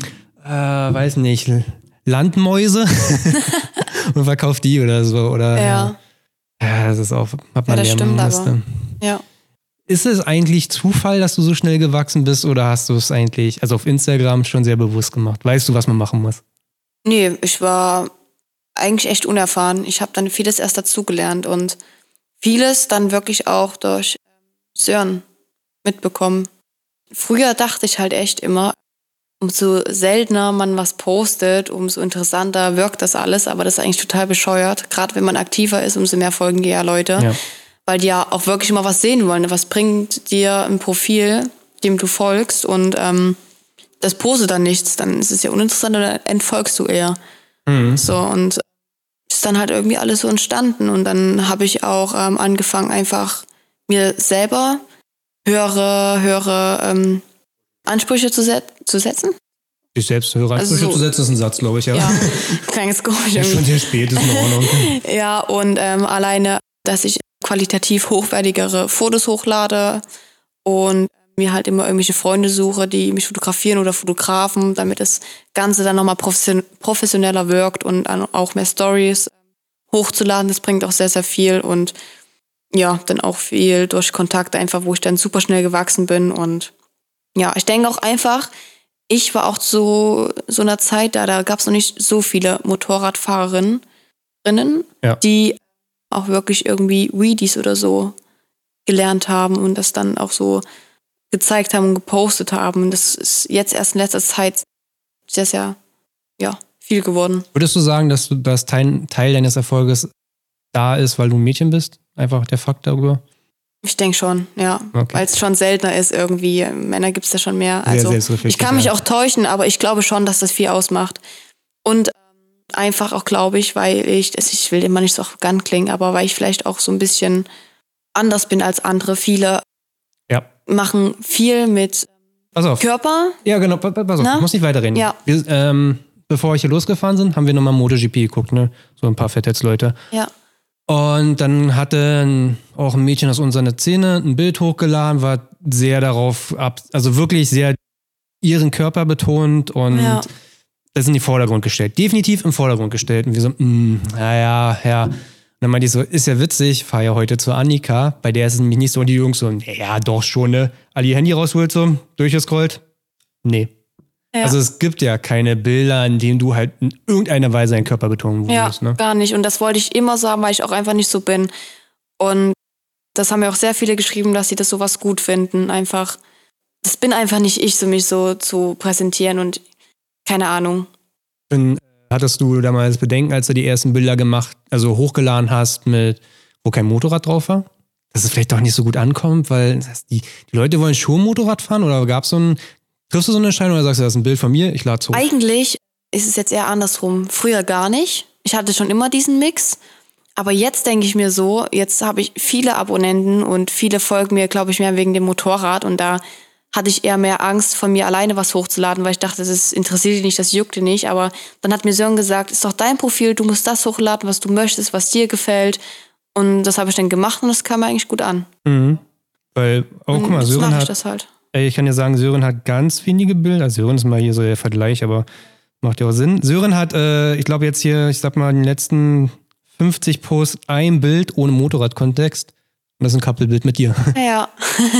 [SPEAKER 1] weiß nicht, Landmäuse und verkauft die oder so. Oder,
[SPEAKER 2] Ja.
[SPEAKER 1] Ja, das ist auch, hat man
[SPEAKER 2] das
[SPEAKER 1] lernen
[SPEAKER 2] stimmt
[SPEAKER 1] müssen.
[SPEAKER 2] aber. Ja.
[SPEAKER 1] Ist es eigentlich Zufall, dass du so schnell gewachsen bist oder hast du es eigentlich, also auf Instagram schon sehr bewusst gemacht? Weißt du, was man machen muss?
[SPEAKER 2] Nee, ich war eigentlich echt unerfahren. Ich habe dann vieles erst dazugelernt und vieles dann wirklich auch durch Sören mitbekommen. Früher dachte ich halt echt immer, umso seltener man was postet, umso interessanter wirkt das alles, aber das ist eigentlich total bescheuert. Gerade wenn man aktiver ist, umso mehr folgen dir ja Leute.
[SPEAKER 1] Ja.
[SPEAKER 2] Weil die ja auch wirklich mal was sehen wollen. Was bringt dir ein Profil, dem du folgst und das postet dann nichts, dann ist es ja uninteressant oder entfolgst du eher. So, und ist dann halt irgendwie alles so entstanden und dann habe ich auch angefangen, einfach mir selber höhere Ansprüche zu setzen.
[SPEAKER 1] Dich selbst höhere Ansprüche
[SPEAKER 2] Also so-
[SPEAKER 1] zu setzen, ist ein Satz, glaube ich, ja.
[SPEAKER 2] Ja, klingt komisch
[SPEAKER 1] Ja,
[SPEAKER 2] irgendwie.
[SPEAKER 1] schon sehr spät, ist in Ordnung.
[SPEAKER 2] Ja, und alleine, dass ich qualitativ hochwertigere Fotos hochlade und mir halt immer irgendwelche Freunde suche, die mich fotografieren oder Fotografen, damit das Ganze dann nochmal professioneller wirkt und dann auch mehr Stories hochzuladen, das bringt auch sehr, sehr viel und ja, dann auch viel durch Kontakte einfach, wo ich dann super schnell gewachsen bin und ja, ich denke auch einfach, ich war auch zu so einer Zeit da gab es noch nicht so viele Motorradfahrerinnen,
[SPEAKER 1] Ja.
[SPEAKER 2] die auch wirklich irgendwie Wheedies oder so gelernt haben und das dann auch so gezeigt haben und gepostet haben. Und das ist jetzt erst in letzter Zeit sehr, sehr, ja, viel geworden.
[SPEAKER 1] Würdest du sagen, dass du das Teil deines Erfolges da ist, weil du ein Mädchen bist? Einfach der Fakt darüber?
[SPEAKER 2] Ich denke schon, ja.
[SPEAKER 1] Okay.
[SPEAKER 2] Weil es schon seltener ist irgendwie. Männer gibt es da schon mehr. Also
[SPEAKER 1] selbstreflektiert,
[SPEAKER 2] ich kann mich
[SPEAKER 1] ja.
[SPEAKER 2] auch täuschen, aber ich glaube schon, dass das viel ausmacht. Und einfach auch, glaube ich, weil ich will immer nicht so arrogant klingen, aber weil ich vielleicht auch so ein bisschen anders bin als andere. Viele
[SPEAKER 1] Ja.
[SPEAKER 2] machen viel mit
[SPEAKER 1] Pass auf.
[SPEAKER 2] Körper.
[SPEAKER 1] Ja, genau. Pass auf.
[SPEAKER 2] Na?
[SPEAKER 1] Ich muss nicht weiterreden.
[SPEAKER 2] Ja.
[SPEAKER 1] Wir, bevor wir hier losgefahren sind, haben wir nochmal MotoGP geguckt, ne? So ein paar Fatheads-Leute.
[SPEAKER 2] Ja.
[SPEAKER 1] Und dann hatte auch ein Mädchen aus unserer Szene ein Bild hochgeladen, war sehr darauf also wirklich sehr ihren Körper betont und
[SPEAKER 2] Ja.
[SPEAKER 1] das in den Vordergrund gestellt. Definitiv im Vordergrund gestellt. Und wir so, naja, ja. Und dann meinte ich so, ist ja witzig, fahr ja heute zu Annika, bei der ist es nämlich nicht so, und die Jungs so, ja, doch schon, ne? Ali Handy rausholt so, durchgescrollt. Nee.
[SPEAKER 2] Ja.
[SPEAKER 1] Also es gibt ja keine Bilder, in denen du halt in irgendeiner Weise deinen Körper betonen
[SPEAKER 2] Ja,
[SPEAKER 1] würdest, ne?
[SPEAKER 2] gar nicht. Und das wollte ich immer sagen, weil ich auch einfach nicht so bin. Und das haben mir auch sehr viele geschrieben, dass sie das sowas gut finden. Einfach, das bin einfach nicht ich, so mich so zu präsentieren und keine Ahnung.
[SPEAKER 1] Ich bin Hattest du damals Bedenken, als du die ersten Bilder hochgeladen hast, wo kein Motorrad drauf war? Dass es vielleicht doch nicht so gut ankommt, weil die Leute wollen schon Motorrad fahren oder triffst du so eine Entscheidung oder sagst du, das ist ein Bild von mir, ich lade es hoch?
[SPEAKER 2] Eigentlich ist es jetzt eher andersrum. Früher gar nicht. Ich hatte schon immer diesen Mix. Aber jetzt denke ich mir so, jetzt habe ich viele Abonnenten und viele folgen mir, glaube ich, mehr wegen dem Motorrad. Und da hatte ich eher mehr Angst, von mir alleine was hochzuladen, weil ich dachte, das interessiert dich nicht, das juckt dich nicht. Aber dann hat mir Sören gesagt, ist doch dein Profil, du musst das hochladen, was du möchtest, was dir gefällt. Und das habe ich dann gemacht und das kam mir eigentlich gut an.
[SPEAKER 1] Mhm. Weil, guck mal, Sören hat,
[SPEAKER 2] das halt.
[SPEAKER 1] Ich kann dir sagen, Sören hat ganz wenige Bilder. Sören ist mal hier so der Vergleich, aber macht ja auch Sinn. Sören hat, ich glaube jetzt hier, ich sag mal, in den letzten 50 Posts ein Bild ohne Motorradkontext. Und das ist ein Couple-Bild mit dir.
[SPEAKER 2] Ja.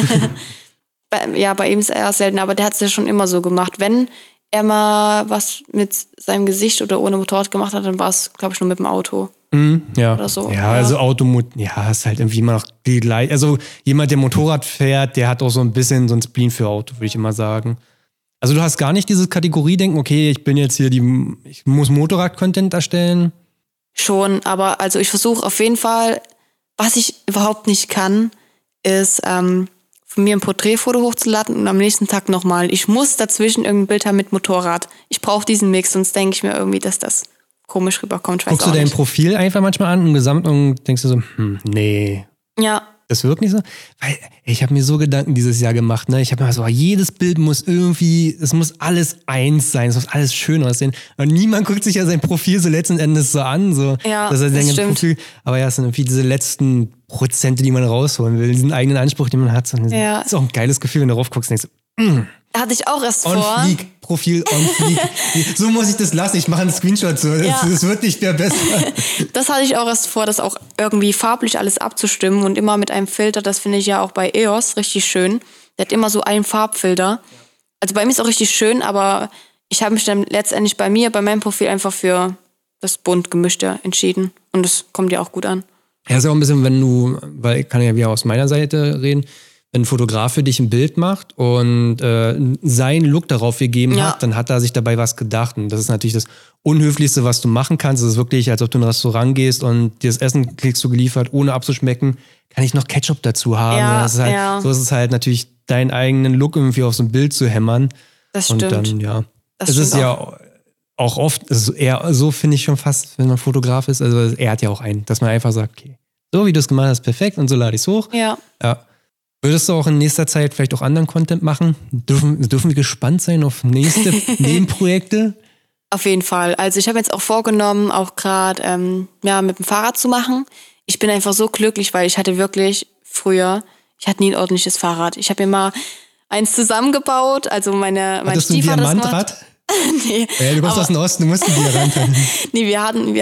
[SPEAKER 2] Ja, bei ihm ist er selten, aber der hat es ja schon immer so gemacht. Wenn er mal was mit seinem Gesicht oder ohne Motorrad gemacht hat, dann war es, glaube ich, nur mit dem Auto.
[SPEAKER 1] Ja.
[SPEAKER 2] Oder so.
[SPEAKER 1] Ja, also ist halt irgendwie immer noch die gleiche. Also jemand, der Motorrad fährt, der hat auch so ein bisschen so ein Spleen für Auto, würde ich immer sagen. Also du hast gar nicht diese Kategorie denken, okay, ich bin jetzt hier ich muss Motorrad-Content erstellen.
[SPEAKER 2] Schon, aber also ich versuche auf jeden Fall, was ich überhaupt nicht kann, ist von mir ein Porträtfoto hochzuladen und am nächsten Tag nochmal. Ich muss dazwischen irgendein Bild haben mit Motorrad. Ich brauche diesen Mix, sonst denke ich mir irgendwie, dass das komisch rüberkommt.
[SPEAKER 1] Guckst du dein Profil einfach manchmal an und denkst du so, nee.
[SPEAKER 2] Ja.
[SPEAKER 1] Das wirkt nicht so? Weil ich habe mir so Gedanken dieses Jahr gemacht, ne? Ich habe mir so, jedes Bild muss es muss alles eins sein, es muss alles schön aussehen. Und niemand guckt sich ja sein Profil so letzten Endes so an. So,
[SPEAKER 2] ja,
[SPEAKER 1] dass er
[SPEAKER 2] das stimmt.
[SPEAKER 1] Profil, aber ja, es sind irgendwie diese letzten Prozente, die man rausholen will, diesen eigenen Anspruch, den man hat. So,
[SPEAKER 2] ja.
[SPEAKER 1] Das ist auch ein geiles Gefühl, wenn du drauf guckst und denkst,
[SPEAKER 2] Hatte ich auch erst
[SPEAKER 1] on
[SPEAKER 2] vor.
[SPEAKER 1] Fleek, Profil on Fleek. So muss ich das lassen, ich mache einen Screenshot so, das wird nicht mehr besser.
[SPEAKER 2] Das hatte ich auch erst vor, das auch irgendwie farblich alles abzustimmen und immer mit einem Filter, das finde ich ja auch bei EOS richtig schön. Der hat immer so einen Farbfilter. Also bei mir ist auch richtig schön, aber ich habe mich dann letztendlich bei meinem Profil einfach für das bunt gemischte entschieden und das kommt ja auch gut an.
[SPEAKER 1] Ja, ist auch ein bisschen, weil ich kann ja wieder aus meiner Seite reden, wenn ein Fotograf für dich ein Bild macht und seinen Look darauf gegeben hat, dann hat er sich dabei was gedacht. Und das ist natürlich das Unhöflichste, was du machen kannst. Das ist wirklich, als ob du in ein Restaurant gehst und dir das Essen kriegst du geliefert, ohne abzuschmecken. Kann ich noch Ketchup dazu haben?
[SPEAKER 2] Ja,
[SPEAKER 1] das ist halt, so ist es halt natürlich, deinen eigenen Look irgendwie auf so ein Bild zu hämmern.
[SPEAKER 2] Das stimmt.
[SPEAKER 1] Und dann, ja.
[SPEAKER 2] Das
[SPEAKER 1] es ist
[SPEAKER 2] stimmt
[SPEAKER 1] ja auch oft, es ist eher so finde ich schon fast, wenn man Fotograf ist, also er hat ja auch einen, dass man einfach sagt, okay, so wie du es gemacht hast, perfekt und so lade ich es hoch.
[SPEAKER 2] Ja.
[SPEAKER 1] Würdest du auch in nächster Zeit vielleicht auch anderen Content machen? Dürfen wir gespannt sein auf nächste Nebenprojekte?
[SPEAKER 2] Auf jeden Fall. Also ich habe jetzt auch vorgenommen, auch gerade mit dem Fahrrad zu machen. Ich bin einfach so glücklich, weil ich hatte wirklich früher, ich hatte nie ein ordentliches Fahrrad. Ich habe mir mal eins zusammengebaut, also mein Stiefvater das gemacht. Nee.
[SPEAKER 1] Ja, du kommst aus dem Osten, du musst ein Diamant haben.
[SPEAKER 2] Nee, wir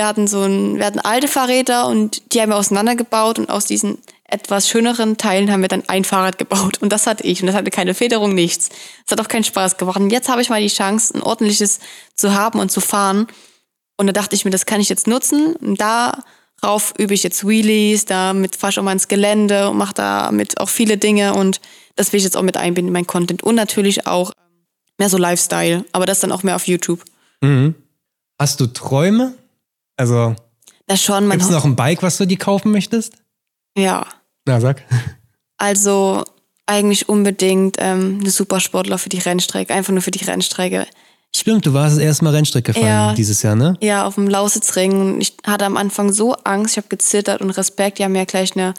[SPEAKER 2] hatten alte Fahrräder und die haben wir auseinandergebaut und aus diesen etwas schöneren Teilen haben wir dann ein Fahrrad gebaut und das hatte ich und das hatte keine Federung, nichts. Das hat auch keinen Spaß gemacht und jetzt habe ich mal die Chance, ein ordentliches zu haben und zu fahren und da dachte ich mir, das kann ich jetzt nutzen und darauf übe ich jetzt Wheelies, damit fahre ich auch mal ins Gelände und mache damit auch viele Dinge und das will ich jetzt auch mit einbinden in meinen Content und natürlich auch mehr so Lifestyle, aber das dann auch mehr auf YouTube.
[SPEAKER 1] Mhm. Hast du Träume? Also,
[SPEAKER 2] gibt es
[SPEAKER 1] noch ein Bike, was du dir kaufen möchtest?
[SPEAKER 2] Ja.
[SPEAKER 1] Na, sag.
[SPEAKER 2] Also eigentlich unbedingt eine Supersportler für die Rennstrecke, einfach nur für die Rennstrecke.
[SPEAKER 1] Stimmt, du warst das erste Mal Rennstrecke gefahren dieses Jahr, ne?
[SPEAKER 2] Ja, auf dem Lausitzring. Ich hatte am Anfang so Angst, ich habe gezittert und Respekt. Die haben mir gleich eine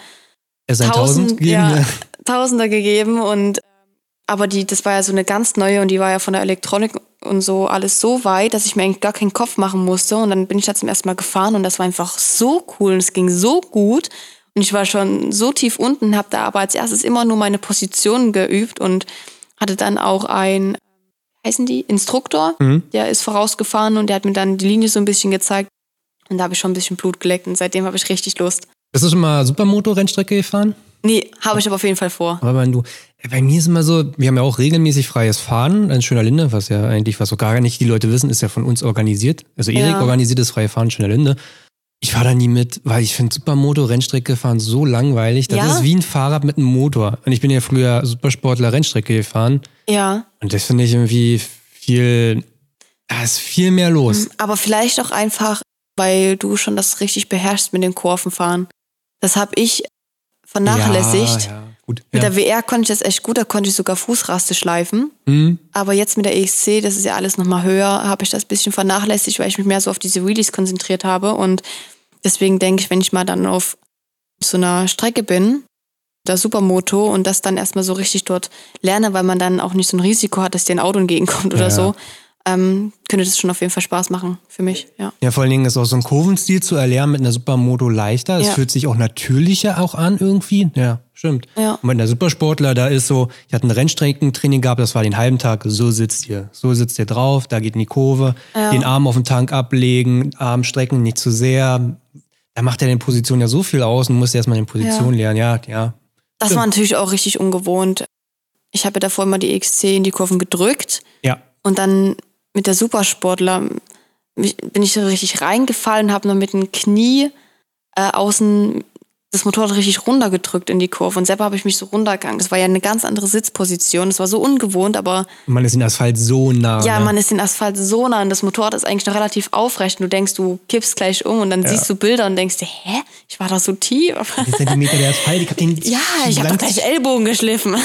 [SPEAKER 2] Tausender gegeben und aber das war ja so eine ganz neue und die war ja von der Elektronik und so alles so weit, dass ich mir eigentlich gar keinen Kopf machen musste und dann bin ich da zum ersten Mal gefahren und das war einfach so cool und es ging so gut und ich war schon so tief unten, habe da aber als erstes immer nur meine Positionen geübt und hatte dann auch einen Instruktor, der ist vorausgefahren und der hat mir dann die Linie so ein bisschen gezeigt und da habe ich schon ein bisschen Blut geleckt und seitdem habe ich richtig Lust.
[SPEAKER 1] Bist du schon mal Supermoto-Rennstrecke gefahren?
[SPEAKER 2] Nee, habe ich aber auf jeden Fall vor.
[SPEAKER 1] Aber bei mir ist immer so, wir haben ja auch regelmäßig freies Fahren in Schönerlinde, was ja eigentlich, was so gar nicht die Leute wissen, ist ja von uns organisiert. Also Erik organisiert das freie Fahren in Schönerlinde. Ich fahre da nie mit, weil ich finde Supermoto-Rennstrecke fahren so langweilig. Das ist wie ein Fahrrad mit einem Motor. Und ich bin ja früher Supersportler Rennstrecke gefahren.
[SPEAKER 2] Ja.
[SPEAKER 1] Und das finde ich irgendwie viel Da ist viel mehr los.
[SPEAKER 2] Aber vielleicht auch einfach, weil du schon das richtig beherrschst mit dem Kurvenfahren. Das habe ich vernachlässigt.
[SPEAKER 1] Ja, gut.
[SPEAKER 2] Mit der WR konnte ich das echt gut, da konnte ich sogar Fußraste schleifen. Aber jetzt mit der EXC, das ist ja alles nochmal höher, habe ich das ein bisschen vernachlässigt, weil ich mich mehr so auf diese Wheelies konzentriert habe. Und deswegen denke ich, wenn ich mal dann auf so einer Strecke bin, der Supermoto, und das dann erstmal so richtig dort lerne, weil man dann auch nicht so ein Risiko hat, dass dir ein Auto entgegenkommt oder so, könnte das schon auf jeden Fall Spaß machen für mich, ja.
[SPEAKER 1] Ja, vor allen Dingen ist auch so ein Kurvenstil zu erlernen mit einer Supermoto leichter. Es fühlt sich auch natürlicher auch an irgendwie. Ja, stimmt.
[SPEAKER 2] Ja.
[SPEAKER 1] Und mit einer Supersportler, da ist so, ich hatte ein Rennstreckentraining gehabt, das war den halben Tag, so sitzt ihr drauf, da geht in die Kurve, den Arm auf den Tank ablegen, Arm strecken, nicht zu sehr. Da macht er in Position ja so viel aus und muss erstmal in Position lernen, ja.
[SPEAKER 2] Das war natürlich auch richtig ungewohnt. Ich habe ja davor immer die EXC in die Kurven gedrückt.
[SPEAKER 1] Ja.
[SPEAKER 2] Und dann mit der Supersportler bin ich so richtig reingefallen, habe nur mit dem Knie außen das Motorrad richtig runtergedrückt in die Kurve. Und selber habe ich mich so runtergegangen. Das war ja eine ganz andere Sitzposition. Das war so ungewohnt, aber...
[SPEAKER 1] Man ist den Asphalt so nah.
[SPEAKER 2] Ja,
[SPEAKER 1] ne?
[SPEAKER 2] man ist den Asphalt so nah. Und das Motorrad ist eigentlich noch relativ aufrecht. Und du denkst, du kippst gleich um und dann siehst du Bilder und denkst dir, hä? Ich war da so tief.
[SPEAKER 1] 10 Zentimeter der Asphalt, ich hab den...
[SPEAKER 2] Ja, ich habe doch gleich Ellbogen geschliffen.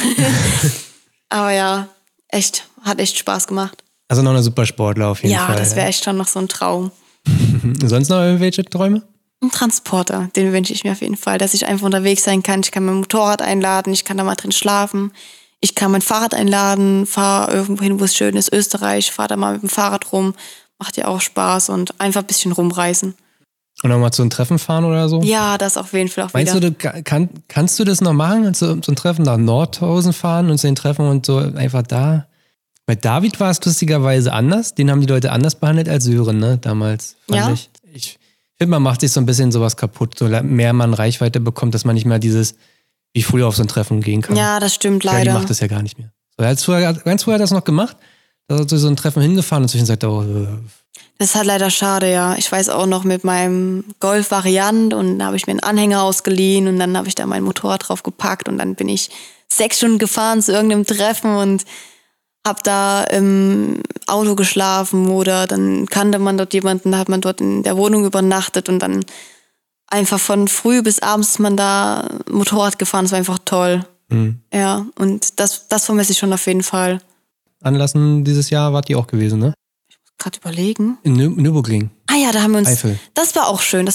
[SPEAKER 2] Aber ja, hat echt Spaß gemacht.
[SPEAKER 1] Also noch eine Supersportler auf jeden Fall.
[SPEAKER 2] Ja, das wäre echt schon noch so ein Traum.
[SPEAKER 1] Sonst noch irgendwelche Träume?
[SPEAKER 2] Ein Transporter, den wünsche ich mir auf jeden Fall, dass ich einfach unterwegs sein kann. Ich kann mein Motorrad einladen, ich kann da mal drin schlafen. Ich kann mein Fahrrad einladen, fahre irgendwo hin, wo es schön ist, Österreich, fahre da mal mit dem Fahrrad rum. Macht ja auch Spaß und einfach ein bisschen rumreisen.
[SPEAKER 1] Und nochmal zu einem Treffen fahren oder so?
[SPEAKER 2] Ja, das auf jeden Fall auch
[SPEAKER 1] Meinst
[SPEAKER 2] wieder.
[SPEAKER 1] Kannst du das noch machen? So ein Treffen nach Nordhausen fahren und zu den Treffen und so einfach da? Bei David war es lustigerweise anders. Den haben die Leute anders behandelt als Sören, ne? Damals, fand ich. Ich finde, man macht sich so ein bisschen sowas kaputt. So mehr man Reichweite bekommt, dass man nicht mehr wie früher auf so ein Treffen gehen kann.
[SPEAKER 2] Ja, das stimmt
[SPEAKER 1] Ja,
[SPEAKER 2] leider.
[SPEAKER 1] die macht das ja gar nicht mehr. So, ganz früher hat das noch gemacht. Da hat so ein Treffen hingefahren und zwischenzeit
[SPEAKER 2] Das ist halt leider schade, ja. Ich weiß auch noch mit meinem Golf-Variant und da habe ich mir einen Anhänger ausgeliehen und dann habe ich da mein Motorrad drauf gepackt und dann bin ich 6 Stunden gefahren zu irgendeinem Treffen und hab da im Auto geschlafen oder dann kannte man dort jemanden, da hat man dort in der Wohnung übernachtet und dann einfach von früh bis abends ist man da Motorrad gefahren. Das war einfach toll. Ja, und das vermisse ich schon auf jeden Fall.
[SPEAKER 1] Anlassen dieses Jahr wart ihr auch gewesen, ne?
[SPEAKER 2] Gerade überlegen.
[SPEAKER 1] In Nürburgring.
[SPEAKER 2] Ah ja, da haben wir uns...
[SPEAKER 1] Eifel.
[SPEAKER 2] Das war auch schön.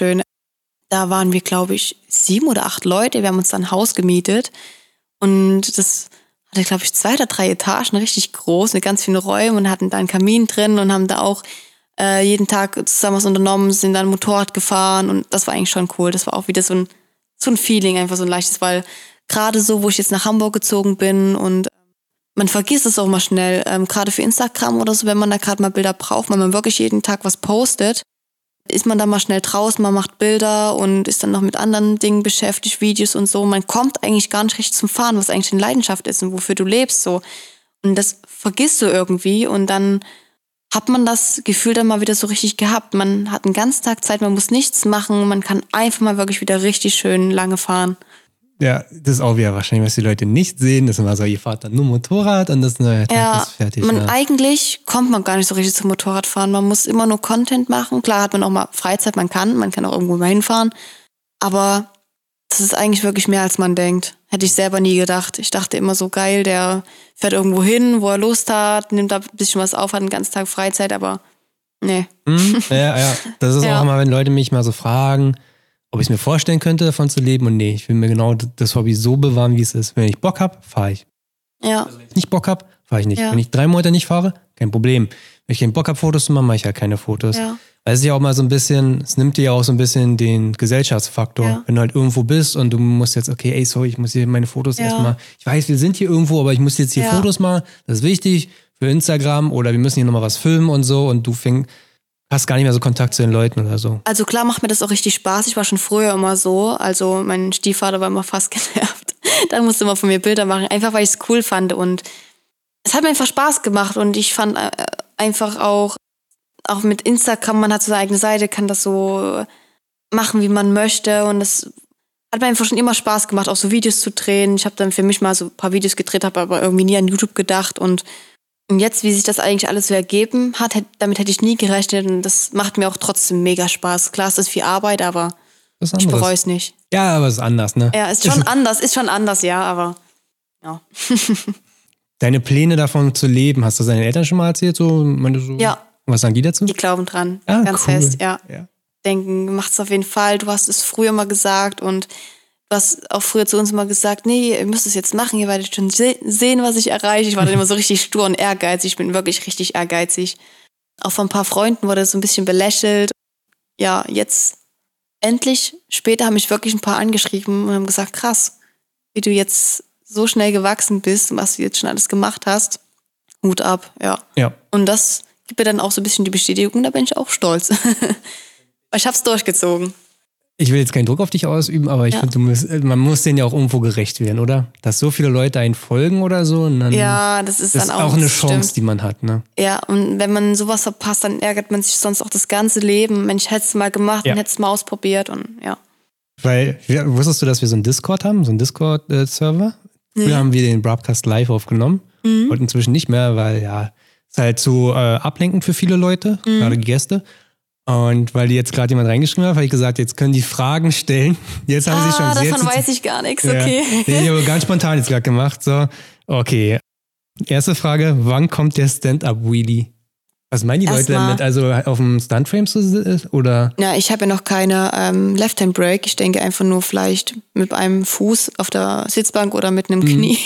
[SPEAKER 2] Da waren wir, glaube ich, 7 oder 8 Leute. Wir haben uns dann ein Haus gemietet und das... hatte, glaube ich, 2 oder 3 Etagen, richtig groß, mit ganz vielen Räumen und hatten da einen Kamin drin und haben da auch jeden Tag zusammen was unternommen, sind dann Motorrad gefahren und das war eigentlich schon cool. Das war auch wieder so ein Feeling, einfach so ein leichtes, weil gerade so, wo ich jetzt nach Hamburg gezogen bin und man vergisst es auch mal schnell, gerade für Instagram oder so, wenn man da gerade mal Bilder braucht, weil man wirklich jeden Tag was postet, ist man da mal schnell draußen, man macht Bilder und ist dann noch mit anderen Dingen beschäftigt, Videos und so. Man kommt eigentlich gar nicht richtig zum Fahren, was eigentlich eine Leidenschaft ist und wofür du lebst. So. Und das vergisst du irgendwie und dann hat man das Gefühl dann mal wieder so richtig gehabt. Man hat einen ganzen Tag Zeit, man muss nichts machen, man kann einfach mal wirklich wieder richtig schön lange fahren.
[SPEAKER 1] Ja, das ist auch wieder wahrscheinlich, was die Leute nicht sehen. Das ist immer so, ihr fahrt dann nur Motorrad und das neue Tag ist fertig.
[SPEAKER 2] Eigentlich kommt man gar nicht so richtig zum Motorradfahren. Man muss immer nur Content machen. Klar hat man auch mal Freizeit, man kann auch irgendwo mal hinfahren. Aber das ist eigentlich wirklich mehr, als man denkt. Hätte ich selber nie gedacht. Ich dachte immer so, geil, der fährt irgendwo hin, wo er Lust hat, nimmt da ein bisschen was auf, hat den ganzen Tag Freizeit, aber nee.
[SPEAKER 1] Ja. Das ist auch immer, wenn Leute mich mal so fragen, ob ich es mir vorstellen könnte, davon zu leben. Und nee, ich will mir genau das Hobby so bewahren, wie es ist. Wenn ich Bock habe, fahre ich.
[SPEAKER 2] Ja.
[SPEAKER 1] Wenn ich nicht Bock habe, fahre ich nicht.
[SPEAKER 2] Ja.
[SPEAKER 1] Wenn ich 3 Monate nicht fahre, kein Problem. Wenn ich keinen Bock habe, Fotos zu machen, mache ich halt keine Fotos.
[SPEAKER 2] Ja.
[SPEAKER 1] Weil es ist ja auch mal so ein bisschen, es nimmt dir ja auch so ein bisschen den Gesellschaftsfaktor.
[SPEAKER 2] Ja.
[SPEAKER 1] Wenn du halt irgendwo bist und du musst jetzt, okay, ey, sorry, ich muss hier meine Fotos erstmal, ich weiß, wir sind hier irgendwo, aber ich muss jetzt hier Fotos machen, das ist wichtig für Instagram oder wir müssen hier nochmal was filmen und so und du hast gar nicht mehr so Kontakt zu den Leuten oder so.
[SPEAKER 2] Also klar macht mir das auch richtig Spaß. Ich war schon früher immer so. Also mein Stiefvater war immer fast genervt. Dann musste immer von mir Bilder machen, einfach weil ich es cool fand. Und es hat mir einfach Spaß gemacht. Und ich fand einfach auch mit Instagram, man hat so seine eigene Seite, kann das so machen, wie man möchte. Und das hat mir einfach schon immer Spaß gemacht, auch so Videos zu drehen. Ich habe dann für mich mal so ein paar Videos gedreht, habe aber irgendwie nie an YouTube gedacht. Und Und jetzt, wie sich das eigentlich alles so ergeben hat, damit hätte ich nie gerechnet. Und das macht mir auch trotzdem mega Spaß. Klar ist das viel Arbeit, aber ich bereue es nicht.
[SPEAKER 1] Ja, aber es ist anders, ne?
[SPEAKER 2] Ja, ist schon anders, ja, aber ja.
[SPEAKER 1] Deine Pläne davon zu leben, hast du deinen Eltern schon mal erzählt? So?
[SPEAKER 2] Ja.
[SPEAKER 1] Was sagen die dazu?
[SPEAKER 2] Die glauben dran, ganz
[SPEAKER 1] cool.
[SPEAKER 2] fest, ja. Denken, mach's auf jeden Fall, du hast es früher mal gesagt und du hast auch früher zu uns mal gesagt, nee, ihr müsst es jetzt machen, ihr werdet schon sehen, was ich erreiche. Ich war dann immer so richtig stur und ehrgeizig, ich bin wirklich richtig ehrgeizig. Auch von ein paar Freunden wurde so ein bisschen belächelt. Ja, jetzt endlich, später haben mich wirklich ein paar angeschrieben und haben gesagt, krass, wie du jetzt so schnell gewachsen bist und was du jetzt schon alles gemacht hast. Hut ab, ja. Und das gibt mir dann auch so ein bisschen die Bestätigung, da bin ich auch stolz. Ich hab's durchgezogen.
[SPEAKER 1] Ich will jetzt keinen Druck auf dich ausüben, aber ich finde, man muss denen ja auch irgendwo gerecht werden, oder? Dass so viele Leute einen folgen oder so. Und dann
[SPEAKER 2] das ist dann
[SPEAKER 1] auch eine Chance, die man hat, ne?
[SPEAKER 2] Ja, und wenn man sowas verpasst, dann ärgert man sich sonst auch das ganze Leben. Mensch, hättest du mal gemacht und hättest mal ausprobiert und ja.
[SPEAKER 1] Weil, wusstest du, dass wir so einen Discord haben, so einen Discord-Server? Früher haben wir den Broadcast live aufgenommen und inzwischen nicht mehr, weil ist halt so ablenkend für viele Leute, gerade die Gäste. Und weil die jetzt gerade jemand reingeschrieben hat, habe ich gesagt, jetzt können die Fragen stellen. Jetzt haben sie schon
[SPEAKER 2] davon weiß ich gar nichts, okay.
[SPEAKER 1] Den habe ich ganz spontan jetzt gerade gemacht. So, okay. Erste Frage, wann kommt der Stand-Up-Wheelie? Was meinen die Leute damit? Also auf dem Stuntframe oder?
[SPEAKER 2] Ja, ich habe ja noch keine Left-Hand-Break. Ich denke einfach nur vielleicht mit einem Fuß auf der Sitzbank oder mit einem Knie.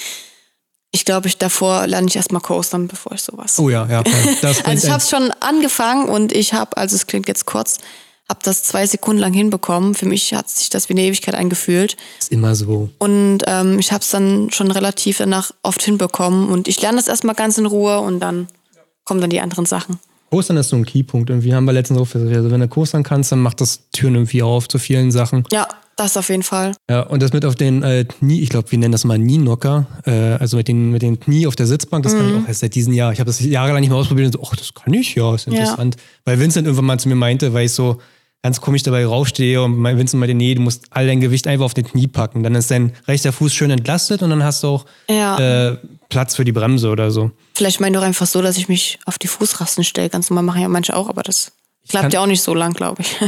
[SPEAKER 2] Ich glaube, davor lerne ich erstmal coastern, bevor ich sowas.
[SPEAKER 1] Oh ja. Das
[SPEAKER 2] also ich habe es schon angefangen und ich habe, also es klingt jetzt kurz, habe das 2 Sekunden lang hinbekommen. Für mich hat sich das wie eine Ewigkeit angefühlt.
[SPEAKER 1] Ist immer so.
[SPEAKER 2] Und ich habe es dann schon relativ danach oft hinbekommen. Und ich lerne das erstmal ganz in Ruhe und dann kommen dann die anderen Sachen.
[SPEAKER 1] Coastern ist so ein Keypunkt. Irgendwie haben wir letztens auch gesagt, also wenn du coastern kannst, dann macht das Türen irgendwie auf zu vielen Sachen.
[SPEAKER 2] Ja, das auf jeden Fall.
[SPEAKER 1] Ja, und das mit auf den Knie, ich glaube, wir nennen das mal Knienocker, also mit den Knie auf der Sitzbank, das kann ich auch erst seit diesem Jahr. Ich habe das jahrelang nicht mehr ausprobiert und so, das kann ich, ist interessant. Ja. Weil Vincent irgendwann mal zu mir meinte, weil ich so ganz komisch dabei raufstehe und Vincent meinte, nee, du musst all dein Gewicht einfach auf den Knie packen. Dann ist dein rechter Fuß schön entlastet und dann hast du auch Platz für die Bremse oder so.
[SPEAKER 2] Vielleicht meine ich doch einfach so, dass ich mich auf die Fußrasten stelle. Ganz normal machen ja manche auch, aber das klappt ja auch nicht so lang, glaube ich.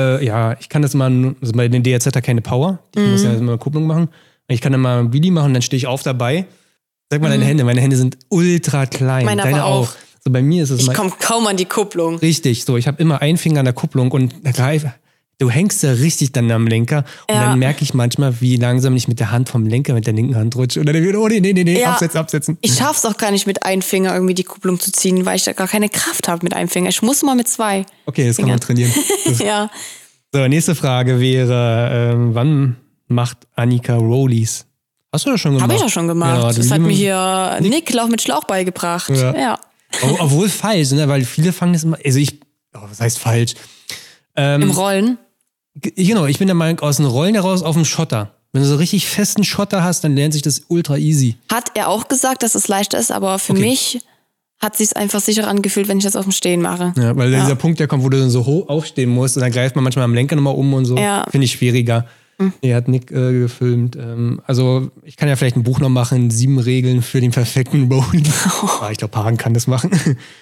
[SPEAKER 1] Ich kann das mal, also bei den DRZ hat keine Power. Ich muss ja immer eine Kupplung machen. Ich kann dann mal ein Wheelie machen und dann stehe ich auf dabei. Sag mal deine Hände. Meine Hände sind ultra klein.
[SPEAKER 2] Meine
[SPEAKER 1] Deine
[SPEAKER 2] aber auch.
[SPEAKER 1] So bei mir ist es
[SPEAKER 2] ich komme kaum an die Kupplung.
[SPEAKER 1] Richtig, so. Ich habe immer einen Finger an der Kupplung und du hängst ja richtig dann am Lenker. Und dann merke ich manchmal, wie langsam ich mit der Hand vom Lenker mit der linken Hand rutsche. Und dann wieder, nee, absetzen.
[SPEAKER 2] Ich schaff's auch gar nicht mit einem Finger irgendwie die Kupplung zu ziehen, weil ich da gar keine Kraft habe mit einem Finger. Ich muss mal mit 2.
[SPEAKER 1] Okay, das kann man trainieren.
[SPEAKER 2] Ja.
[SPEAKER 1] So, nächste Frage wäre, wann macht Annika Rollies? Hast du das schon gemacht?
[SPEAKER 2] Habe ich auch schon gemacht. Ja, das hat mir hier Nick Lauf mit Schlauch beigebracht. Ja.
[SPEAKER 1] Obwohl falsch, ne? Weil viele fangen das immer, was heißt falsch?
[SPEAKER 2] Im Rollen?
[SPEAKER 1] Genau, ich bin der Meinung, aus den Rollen heraus auf dem Schotter. Wenn du so richtig festen Schotter hast, dann lernt sich das ultra easy.
[SPEAKER 2] Hat er auch gesagt, dass es leichter ist, aber für mich hat es sich einfach sicherer angefühlt, wenn ich das auf dem Stehen mache.
[SPEAKER 1] Ja, weil dieser Punkt, der kommt, wo du dann so hoch aufstehen musst und dann greift man manchmal am Lenker nochmal um und so. Ja. Finde ich schwieriger. Er hat Nick gefilmt. Also ich kann ja vielleicht ein Buch noch machen, 7 Regeln für den perfekten Bowling. Ich glaube, Hagen kann das machen.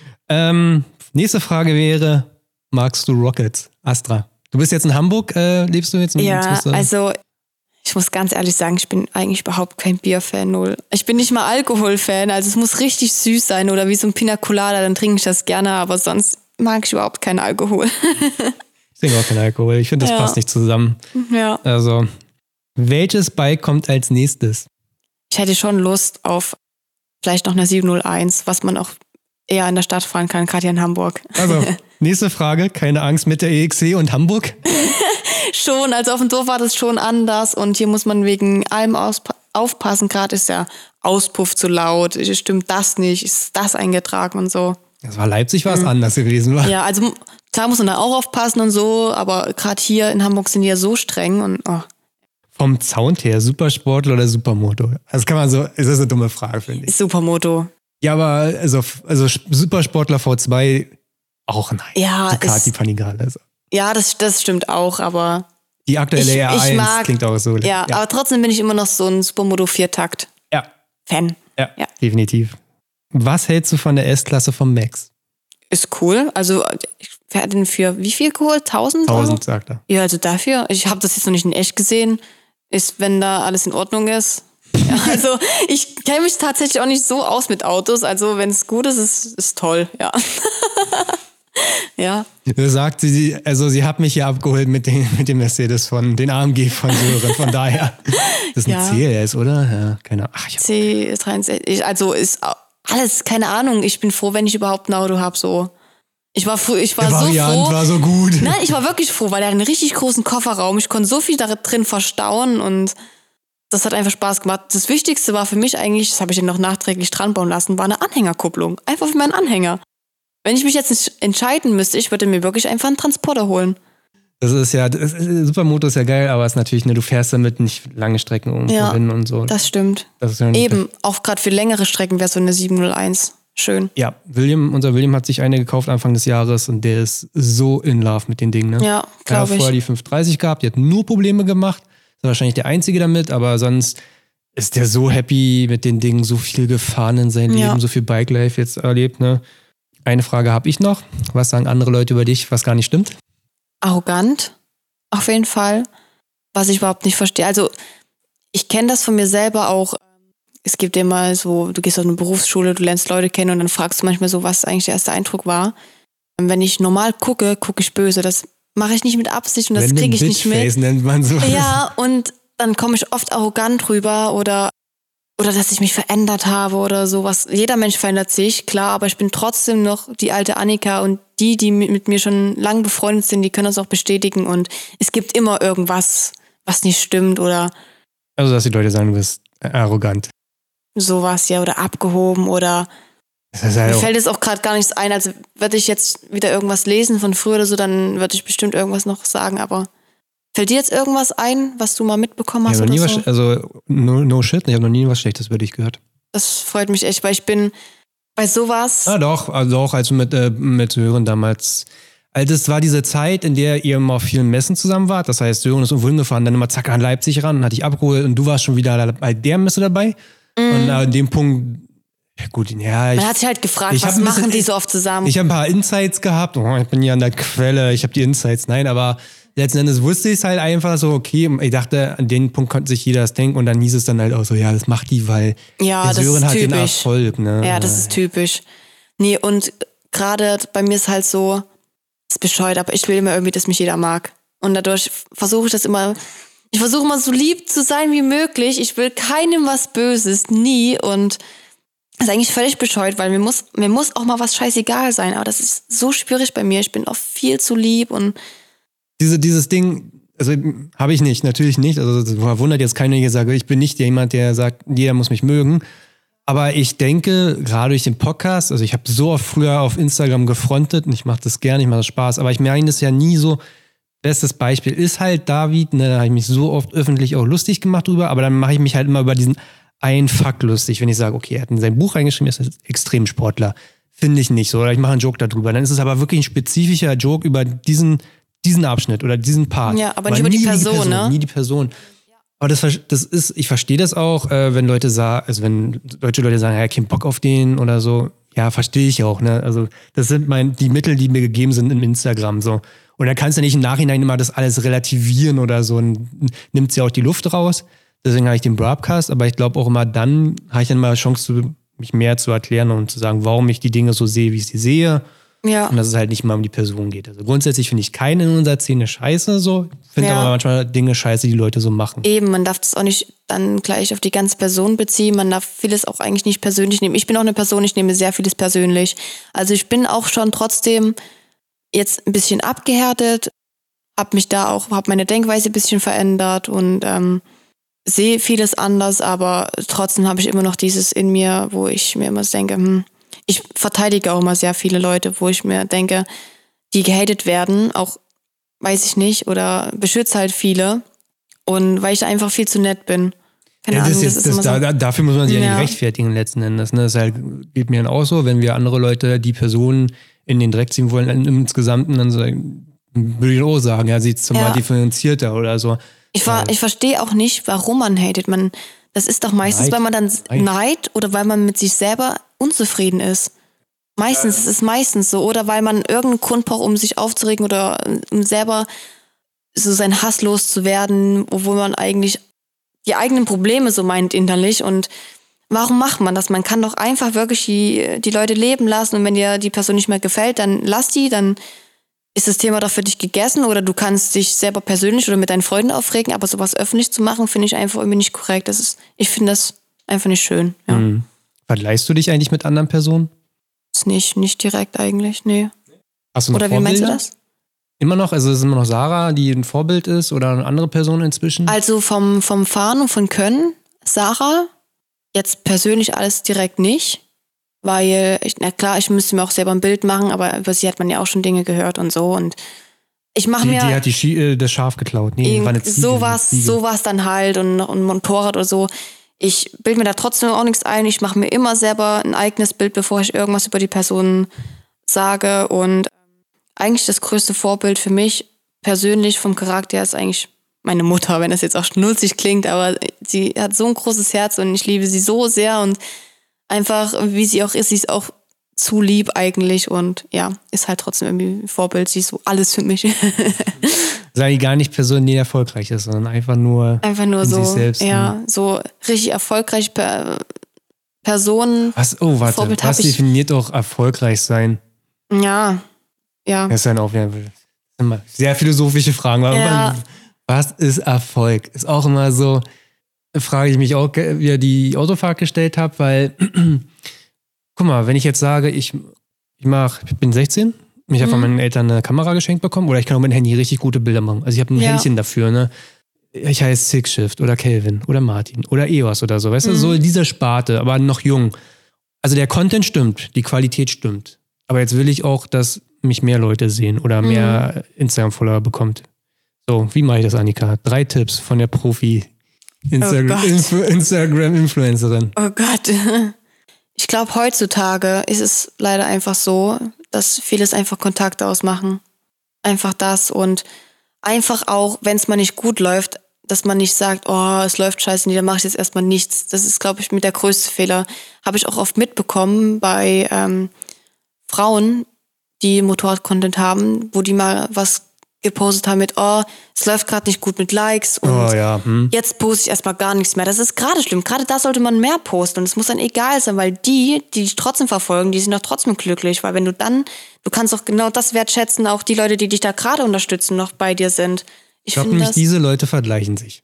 [SPEAKER 1] Nächste Frage wäre, magst du Rockets? Astra. Du bist jetzt in Hamburg, lebst du jetzt?
[SPEAKER 2] Also ich muss ganz ehrlich sagen, ich bin eigentlich überhaupt kein Bierfan, 0. Ich bin nicht mal Alkoholfan, also es muss richtig süß sein oder wie so ein Pina Colada, dann trinke ich das gerne, aber sonst mag ich überhaupt keinen Alkohol.
[SPEAKER 1] Ich trinke auch keinen Alkohol, ich finde, das passt nicht zusammen.
[SPEAKER 2] Ja.
[SPEAKER 1] Also, welches Bike kommt als nächstes?
[SPEAKER 2] Ich hätte schon Lust auf vielleicht noch eine 701, was man auch eher in der Stadt fahren kann, gerade hier in Hamburg.
[SPEAKER 1] Also, nächste Frage, keine Angst mit der EXC und Hamburg?
[SPEAKER 2] Schon, also auf dem Dorf war das schon anders und hier muss man wegen allem aufpassen. Gerade ist der Auspuff zu laut, stimmt das nicht, ist das eingetragen und so.
[SPEAKER 1] Das war Leipzig, war es anders gewesen, war?
[SPEAKER 2] Ja, also klar muss man da auch aufpassen und so, aber gerade hier in Hamburg sind die ja so streng und
[SPEAKER 1] Vom Sound her, Supersportler oder Supermoto? Das kann man so, das ist eine dumme Frage, finde ich.
[SPEAKER 2] Supermoto.
[SPEAKER 1] Ja, aber also Supersportler V2 auch nein.
[SPEAKER 2] Ja,
[SPEAKER 1] Ducati Panigale. Also.
[SPEAKER 2] Ja, das stimmt auch, aber
[SPEAKER 1] die aktuelle R1 klingt auch so.
[SPEAKER 2] Ja, aber trotzdem bin ich immer noch so ein Supermoto 4-Takt.
[SPEAKER 1] Ja.
[SPEAKER 2] Fan.
[SPEAKER 1] Ja, definitiv. Was hältst du von der S-Klasse vom Max?
[SPEAKER 2] Ist cool. Also, wer hat den für wie viel geholt? 1000 Euro?
[SPEAKER 1] 1000, sagt er.
[SPEAKER 2] Ja, also dafür. Ich habe das jetzt noch nicht in echt gesehen. Ist, wenn da alles in Ordnung ist. Ja, also, ich kenne mich tatsächlich auch nicht so aus mit Autos. Also, wenn es gut ist, ist toll, ja. Ja.
[SPEAKER 1] Da sagt sie, also sie hat mich hier abgeholt mit dem Mercedes den AMG von Sören, von daher. Das ist ein CLS, oder? Ja, keine Ahnung.
[SPEAKER 2] C63, also ist alles, keine Ahnung. Ich bin froh, wenn ich überhaupt ein Auto habe, so. Ich war so froh.
[SPEAKER 1] War so gut.
[SPEAKER 2] Nein, ich war wirklich froh, weil er hat einen richtig großen Kofferraum. Ich konnte so viel da drin verstauen und das hat einfach Spaß gemacht. Das Wichtigste war für mich eigentlich, das habe ich dann noch nachträglich dran bauen lassen, war eine Anhängerkupplung. Einfach für meinen Anhänger. Wenn ich mich jetzt nicht entscheiden müsste, ich würde mir wirklich einfach einen Transporter holen.
[SPEAKER 1] Supermoto ist ja geil, aber es ist natürlich, du fährst damit nicht lange Strecken irgendwo hin und so.
[SPEAKER 2] Das stimmt.
[SPEAKER 1] Das ist ja
[SPEAKER 2] eben, auch gerade für längere Strecken wäre so eine 701 schön.
[SPEAKER 1] Ja, unser William hat sich eine gekauft Anfang des Jahres und der ist so in love mit den Dingen. Ne?
[SPEAKER 2] Ja, glaube ich.
[SPEAKER 1] Er hat vorher die 530 gehabt, die hat nur Probleme gemacht. Ist wahrscheinlich der Einzige damit, aber sonst ist der so happy mit den Dingen, so viel gefahren in seinem Leben, so viel Bike-Life jetzt erlebt, ne? Eine Frage habe ich noch. Was sagen andere Leute über dich, was gar nicht stimmt?
[SPEAKER 2] Arrogant, auf jeden Fall. Was ich überhaupt nicht verstehe. Also, ich kenne das von mir selber auch. Es gibt immer so, du gehst auf eine Berufsschule, du lernst Leute kennen und dann fragst du manchmal so, was eigentlich der erste Eindruck war. Und wenn ich normal gucke ich böse. Das mache ich nicht mit Absicht und das kriege ich nicht mit.
[SPEAKER 1] Nennt man sowas.
[SPEAKER 2] Ja, und dann komme ich oft arrogant rüber oder dass ich mich verändert habe oder sowas. Jeder Mensch verändert sich, klar, aber ich bin trotzdem noch die alte Annika und die mit mir schon lange befreundet sind, die können das auch bestätigen und es gibt immer irgendwas, was nicht stimmt oder...
[SPEAKER 1] Also, dass die Leute sagen, du bist arrogant.
[SPEAKER 2] Sowas, ja, oder abgehoben oder... Mir fällt jetzt auch gerade gar nichts ein, also würde ich jetzt wieder irgendwas lesen von früher oder so, dann würde ich bestimmt irgendwas noch sagen, aber... Fällt dir jetzt irgendwas ein, was du mal mitbekommen hast?
[SPEAKER 1] Ja,
[SPEAKER 2] oder so?
[SPEAKER 1] No shit, ich habe noch nie was Schlechtes über dich gehört.
[SPEAKER 2] Das freut mich echt, weil ich bin bei sowas...
[SPEAKER 1] Ja doch, also auch als du mit Sören damals... Also das war diese Zeit, in der ihr immer auf vielen Messen zusammen wart. Das heißt, Sören ist irgendwo hingefahren, dann immer zack an Leipzig ran, hat dich abgeholt und du warst schon wieder bei der Messe dabei. Und an dem Punkt... Ja gut, ja.
[SPEAKER 2] Man hat sich halt gefragt, was machen die so oft zusammen?
[SPEAKER 1] Ich habe ein paar Insights gehabt. Oh, ich bin ja an der Quelle, ich habe die Insights. Nein, aber... Letzten Endes wusste ich es halt einfach so, okay, ich dachte, an den Punkt konnte sich jeder das denken und dann hieß es dann halt auch so, ja, das macht die, weil der Sören hat den Erfolg. Ne?
[SPEAKER 2] Ja, das ist typisch. Nee, und gerade bei mir ist halt so, das ist bescheuert, aber ich will immer irgendwie, dass mich jeder mag. Und dadurch versuche ich immer so lieb zu sein wie möglich. Ich will keinem was Böses, nie. Und das ist eigentlich völlig bescheuert, weil mir muss auch mal was scheißegal sein. Aber das ist so schwierig bei mir. Ich bin oft viel zu lieb und
[SPEAKER 1] dieses Ding, also habe ich nicht, natürlich nicht. Also das verwundert jetzt keiner, der sagt, ich bin nicht jemand, der sagt, jeder muss mich mögen. Aber ich denke, gerade durch den Podcast, also ich habe so oft früher auf Instagram gefrontet und ich mache das gerne, ich mache das Spaß, aber ich merke das ja nie so. Bestes Beispiel ist halt David, ne, da habe ich mich so oft öffentlich auch lustig gemacht drüber, aber dann mache ich mich halt immer über diesen einen Fakt lustig, wenn ich sage, okay, er hat in sein Buch reingeschrieben, er ist Extremsportler. Finde ich nicht so, oder ich mache einen Joke darüber. Dann ist es aber wirklich ein spezifischer Joke über diesen Abschnitt oder diesen Part.
[SPEAKER 2] Ja, aber nicht über die Person, ne?
[SPEAKER 1] Nie die Person. Aber das ist, ich verstehe das auch, wenn Leute sagen, also wenn deutsche Leute sagen, ja, kein Bock auf den oder so, ja, verstehe ich auch, ne? Also, das sind die Mittel, die mir gegeben sind im Instagram, so. Und dann kannst du nicht im Nachhinein immer das alles relativieren oder so und nimmt ja auch die Luft raus. Deswegen habe ich den Broadcast, aber ich glaube auch immer dann habe ich dann mal Chance, mich mehr zu erklären und zu sagen, warum ich die Dinge so sehe, wie ich sie sehe.
[SPEAKER 2] Ja.
[SPEAKER 1] Und dass es halt nicht mal um die Person geht. Also grundsätzlich finde ich keinen in unserer Szene scheiße, so. Ich finde aber manchmal Dinge scheiße, die Leute so machen.
[SPEAKER 2] Eben, man darf das auch nicht dann gleich auf die ganze Person beziehen. Man darf vieles auch eigentlich nicht persönlich nehmen. Ich bin auch eine Person, ich nehme sehr vieles persönlich. Also ich bin auch schon trotzdem jetzt ein bisschen abgehärtet, habe meine Denkweise ein bisschen verändert und sehe vieles anders, aber trotzdem habe ich immer noch dieses in mir, wo ich mir immer denke, ich verteidige auch immer sehr viele Leute, wo ich mir denke, die gehatet werden, auch, weiß ich nicht, oder beschütze halt viele. Und weil ich einfach viel zu nett bin. Keine Ahnung,
[SPEAKER 1] dafür muss man sich ja nicht rechtfertigen letzten Endes. Ne? Das halt, geht mir dann auch so, wenn wir andere Leute, die Personen in den Dreck ziehen wollen, insgesamt, dann würde ich auch sagen, ja, sieht es mal differenzierter oder so.
[SPEAKER 2] Ich verstehe auch nicht, warum man hatet. Das ist doch meistens, weil man dann Neid oder weil man mit sich selber unzufrieden ist. Meistens, es ist meistens so. Oder weil man irgendeinen Grund braucht, um sich aufzuregen oder um selber so seinen Hass loszuwerden, obwohl man eigentlich die eigenen Probleme so meint innerlich. Und warum macht man das? Man kann doch einfach wirklich die Leute leben lassen und wenn dir die Person nicht mehr gefällt, dann lass die, dann ist das Thema doch für dich gegessen oder du kannst dich selber persönlich oder mit deinen Freunden aufregen, aber sowas öffentlich zu machen, finde ich einfach irgendwie nicht korrekt. Ich finde das einfach nicht schön. Ja.
[SPEAKER 1] Mhm. Vergleichst du dich eigentlich mit anderen Personen?
[SPEAKER 2] Ist nicht direkt eigentlich, nee.
[SPEAKER 1] Hast du noch
[SPEAKER 2] Oder wie
[SPEAKER 1] Vorbilder?
[SPEAKER 2] meinst du das?
[SPEAKER 1] Immer noch? Also ist es immer noch Sarah, die ein Vorbild ist oder eine andere Person inzwischen?
[SPEAKER 2] Also vom Fahren und von Können, Sarah, jetzt persönlich alles direkt nicht. Weil, ich müsste mir auch selber ein Bild machen, aber über sie hat man ja auch schon Dinge gehört und so. Und ich mache mir.
[SPEAKER 1] Die hat das Schaf geklaut. Nee, war eine Ziege.
[SPEAKER 2] Sowas dann halt und ein Motorrad oder so. Ich bilde mir da trotzdem auch nichts ein. Ich mache mir immer selber ein eigenes Bild, bevor ich irgendwas über die Person sage. Und eigentlich das größte Vorbild für mich persönlich vom Charakter ist eigentlich meine Mutter, wenn das jetzt auch schnulzig klingt, aber sie hat so ein großes Herz und ich liebe sie so sehr und einfach, wie sie auch ist, sie ist auch zu lieb eigentlich und ja, ist halt trotzdem irgendwie ein Vorbild. Sie ist so alles für mich.
[SPEAKER 1] Sei gar nicht Person, die erfolgreich ist, sondern einfach nur
[SPEAKER 2] so,
[SPEAKER 1] sich selbst.
[SPEAKER 2] Ja, so richtig erfolgreich Person.
[SPEAKER 1] Was definiert auch erfolgreich sein?
[SPEAKER 2] Ja.
[SPEAKER 1] Das ist dann auch wieder sehr philosophische Fragen.
[SPEAKER 2] Ja.
[SPEAKER 1] Was ist Erfolg? Ist auch immer so, frage ich mich auch, wie ich die Autofahrt gestellt habe, weil, guck mal, wenn ich jetzt sage, ich bin 16, ich habe von meinen Eltern eine Kamera geschenkt bekommen oder ich kann auch mit dem Handy richtig gute Bilder machen. Also ich habe ein Händchen dafür, ne? Ich heiße Sixshift oder Kelvin oder Martin oder EOS oder so, weißt du, so dieser Sparte, aber noch jung. Also der Content stimmt, die Qualität stimmt. Aber jetzt will ich auch, dass mich mehr Leute sehen oder mehr Instagram-Follower bekommt. So, wie mache ich das, Annika? 3 Tipps von der Instagram-Influencerin.
[SPEAKER 2] Oh Gott. Ich glaube, heutzutage ist es leider einfach so, dass vieles einfach Kontakte ausmachen. Einfach das und einfach auch, wenn es mal nicht gut läuft, dass man nicht sagt, oh, es läuft scheiße, nee, dann mache ich jetzt erstmal nichts. Das ist, glaube ich, mit der größte Fehler. Habe ich auch oft mitbekommen bei Frauen, die Motorrad-Content haben, wo die mal was gepostet haben mit, oh, es läuft gerade nicht gut mit Likes und jetzt poste ich erstmal gar nichts mehr. Das ist gerade schlimm. Gerade da sollte man mehr posten und es muss dann egal sein, weil die dich trotzdem verfolgen, die sind doch trotzdem glücklich, weil wenn du kannst auch genau das wertschätzen, auch die Leute, die dich da gerade unterstützen, noch bei dir sind.
[SPEAKER 1] Ich glaube nämlich, diese Leute vergleichen sich.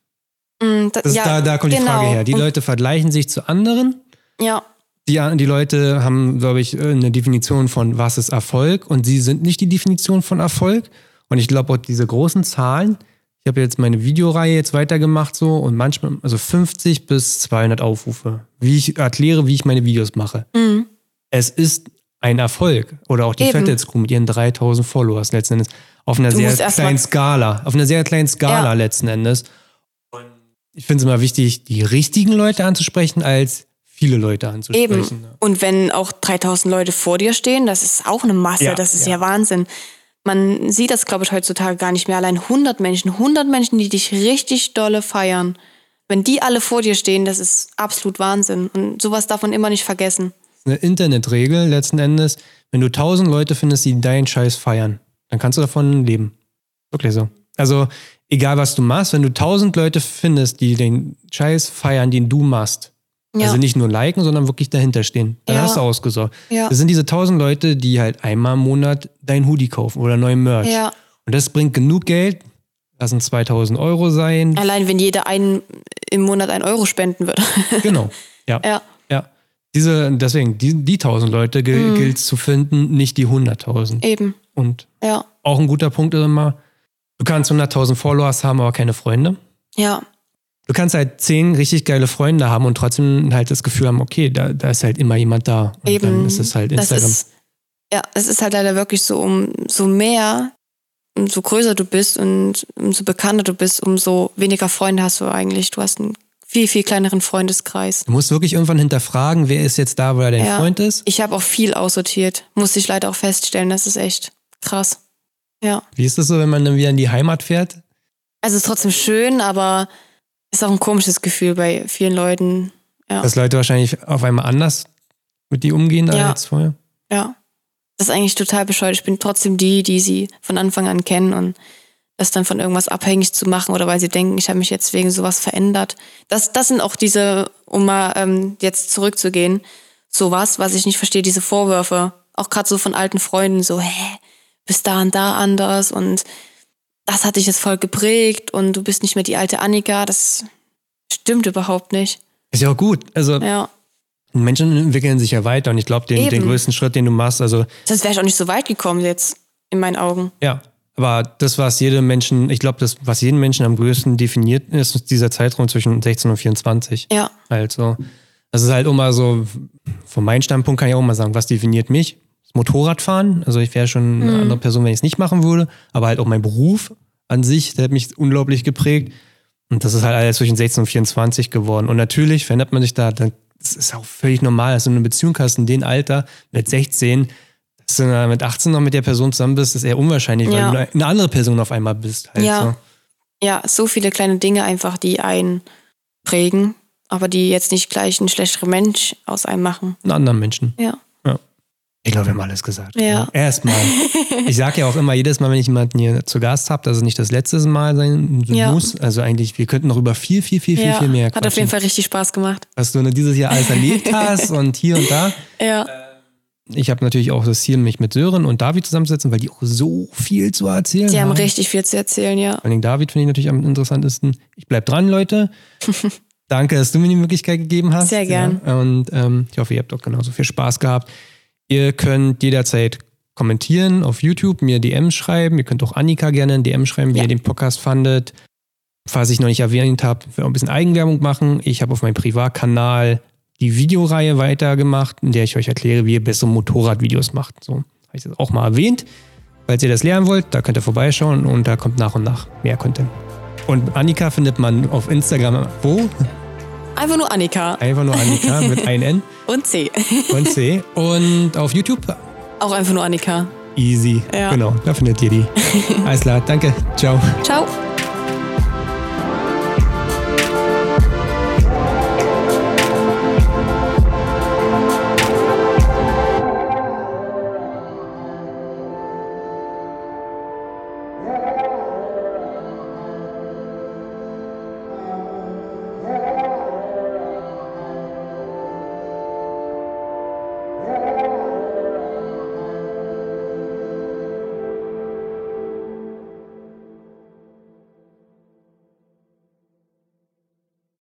[SPEAKER 1] Da kommt die Frage her. Die Leute vergleichen sich zu anderen.
[SPEAKER 2] Ja.
[SPEAKER 1] Die Leute haben, glaube ich, eine Definition von, was ist Erfolg und sie sind nicht die Definition von Erfolg. Und ich glaube auch diese großen Zahlen, ich habe jetzt meine Videoreihe jetzt weitergemacht so und manchmal, also 50 bis 200 Aufrufe, wie ich erkläre, wie ich meine Videos mache. Mhm. Es ist ein Erfolg. Oder auch die Fatheads Crew mit ihren 3000 Followers letzten Endes. Auf einer sehr kleinen Skala letzten Endes. Und ich finde es immer wichtig, die richtigen Leute anzusprechen, als viele Leute anzusprechen.
[SPEAKER 2] Eben. Und wenn auch 3000 Leute vor dir stehen, das ist auch eine Masse, das ist ja Wahnsinn. Man sieht das, glaube ich, heutzutage gar nicht mehr. Allein 100 Menschen, die dich richtig dolle feiern. Wenn die alle vor dir stehen, das ist absolut Wahnsinn. Und sowas darf man immer nicht vergessen.
[SPEAKER 1] Eine Internetregel letzten Endes, wenn du 1000 Leute findest, die deinen Scheiß feiern, dann kannst du davon leben. Wirklich so. Also egal, was du machst, wenn du 1000 Leute findest, die den Scheiß feiern, den du machst, also nicht nur liken, sondern wirklich dahinter stehen. Dann hast du ausgesorgt. Ja. Das sind diese 1000 Leute, die halt einmal im Monat dein Hoodie kaufen oder neuen Merch. Ja. Und das bringt genug Geld. Lassen 2000 Euro sein.
[SPEAKER 2] Allein wenn jeder im Monat 1 Euro spenden würde.
[SPEAKER 1] Genau. Ja. Deswegen, die 1000 Leute gilt es zu finden, nicht die 100.000.
[SPEAKER 2] Eben.
[SPEAKER 1] Und auch ein guter Punkt ist immer, du kannst 100.000 Followers haben, aber keine Freunde.
[SPEAKER 2] Ja.
[SPEAKER 1] Du kannst halt 10 richtig geile Freunde haben und trotzdem halt das Gefühl haben, okay, da ist halt immer jemand da. Und
[SPEAKER 2] eben.
[SPEAKER 1] Dann ist es halt Instagram.
[SPEAKER 2] Es ist halt leider wirklich so, umso größer du bist und umso bekannter du bist, umso weniger Freunde hast du eigentlich. Du hast einen viel, viel kleineren Freundeskreis.
[SPEAKER 1] Du musst wirklich irgendwann hinterfragen, wer ist jetzt da, wo er dein Freund ist.
[SPEAKER 2] Ich habe auch viel aussortiert. Musste ich leider auch feststellen. Das ist echt krass. Ja.
[SPEAKER 1] Wie ist das so, wenn man dann wieder in die Heimat fährt?
[SPEAKER 2] Also es ist trotzdem schön, aber ist auch ein komisches Gefühl bei vielen Leuten. Ja.
[SPEAKER 1] Dass Leute wahrscheinlich auf einmal anders mit dir umgehen als vorher?
[SPEAKER 2] Ja. Das ist eigentlich total bescheuert. Ich bin trotzdem die sie von Anfang an kennen und das dann von irgendwas abhängig zu machen oder weil sie denken, ich habe mich jetzt wegen sowas verändert. Das sind auch diese, um mal jetzt zurückzugehen, sowas, was ich nicht verstehe, diese Vorwürfe, auch gerade so von alten Freunden, so, bist da und da anders und das hat dich jetzt voll geprägt und du bist nicht mehr die alte Annika, das stimmt überhaupt nicht.
[SPEAKER 1] Ist ja auch gut, also
[SPEAKER 2] ja.
[SPEAKER 1] Menschen entwickeln sich ja weiter und ich glaube, den größten Schritt, den du machst, also...
[SPEAKER 2] Sonst wäre ich auch nicht so weit gekommen jetzt, in meinen Augen.
[SPEAKER 1] Ja, aber das, was jedem Menschen, ich glaube, das, was jeden Menschen am größten definiert, ist dieser Zeitraum zwischen 16 und 24.
[SPEAKER 2] Ja.
[SPEAKER 1] Also, das ist halt immer so, von meinem Standpunkt kann ich auch mal sagen, was definiert mich? Das Motorradfahren, also ich wäre schon eine andere Person, wenn ich es nicht machen würde, aber halt auch mein Beruf an sich, der hat mich unglaublich geprägt und das ist halt alles zwischen 16 und 24 geworden und natürlich verändert man sich da, das ist auch völlig normal, dass du eine Beziehung hast in dem Alter mit 16, dass du mit 18 noch mit der Person zusammen bist, ist eher unwahrscheinlich, weil du eine andere Person auf einmal bist. Halt so.
[SPEAKER 2] Ja, so viele kleine Dinge einfach, die einen prägen, aber die jetzt nicht gleich ein schlechterer Mensch aus einem machen.
[SPEAKER 1] Einen anderen Menschen.
[SPEAKER 2] Ja.
[SPEAKER 1] Ich glaube, wir haben alles gesagt.
[SPEAKER 2] Ja.
[SPEAKER 1] Erstmal. Ich sage ja auch immer, jedes Mal, wenn ich jemanden hier zu Gast habe, dass es nicht das letzte Mal sein muss. Also eigentlich, wir könnten noch über viel mehr quatschen.
[SPEAKER 2] Hat auf jeden Fall richtig Spaß gemacht.
[SPEAKER 1] Was du dieses Jahr alles erlebt hast und hier und da.
[SPEAKER 2] Ja.
[SPEAKER 1] Ich habe natürlich auch das Ziel, mich mit Sören und David zusammenzusetzen, weil die auch so viel zu erzählen haben.
[SPEAKER 2] Die haben richtig viel zu erzählen, ja.
[SPEAKER 1] Vor allem David finde ich natürlich am interessantesten. Ich bleib dran, Leute. Danke, dass du mir die Möglichkeit gegeben hast.
[SPEAKER 2] Sehr gern.
[SPEAKER 1] Ja. Und ich hoffe, ihr habt auch genauso viel Spaß gehabt. Ihr könnt jederzeit kommentieren auf YouTube, mir DMs schreiben. Ihr könnt auch Annika gerne ein DM schreiben, wie ihr den Podcast fandet. Falls ich noch nicht erwähnt habe, ich will auch ein bisschen Eigenwerbung machen. Ich habe auf meinem Privatkanal die Videoreihe weitergemacht, in der ich euch erkläre, wie ihr bessere Motorradvideos macht. So habe ich das auch mal erwähnt. Falls ihr das lernen wollt, da könnt ihr vorbeischauen und da kommt nach und nach mehr Content. Und Annika findet man auf Instagram wo?
[SPEAKER 2] Einfach nur Annika.
[SPEAKER 1] Einfach nur Annika mit ein N.
[SPEAKER 2] Und C.
[SPEAKER 1] Und C. Und auf YouTube?
[SPEAKER 2] Auch einfach nur Annika.
[SPEAKER 1] Easy.
[SPEAKER 2] Ja.
[SPEAKER 1] Genau, da findet ihr die. Alles klar, danke. Ciao.
[SPEAKER 2] Ciao.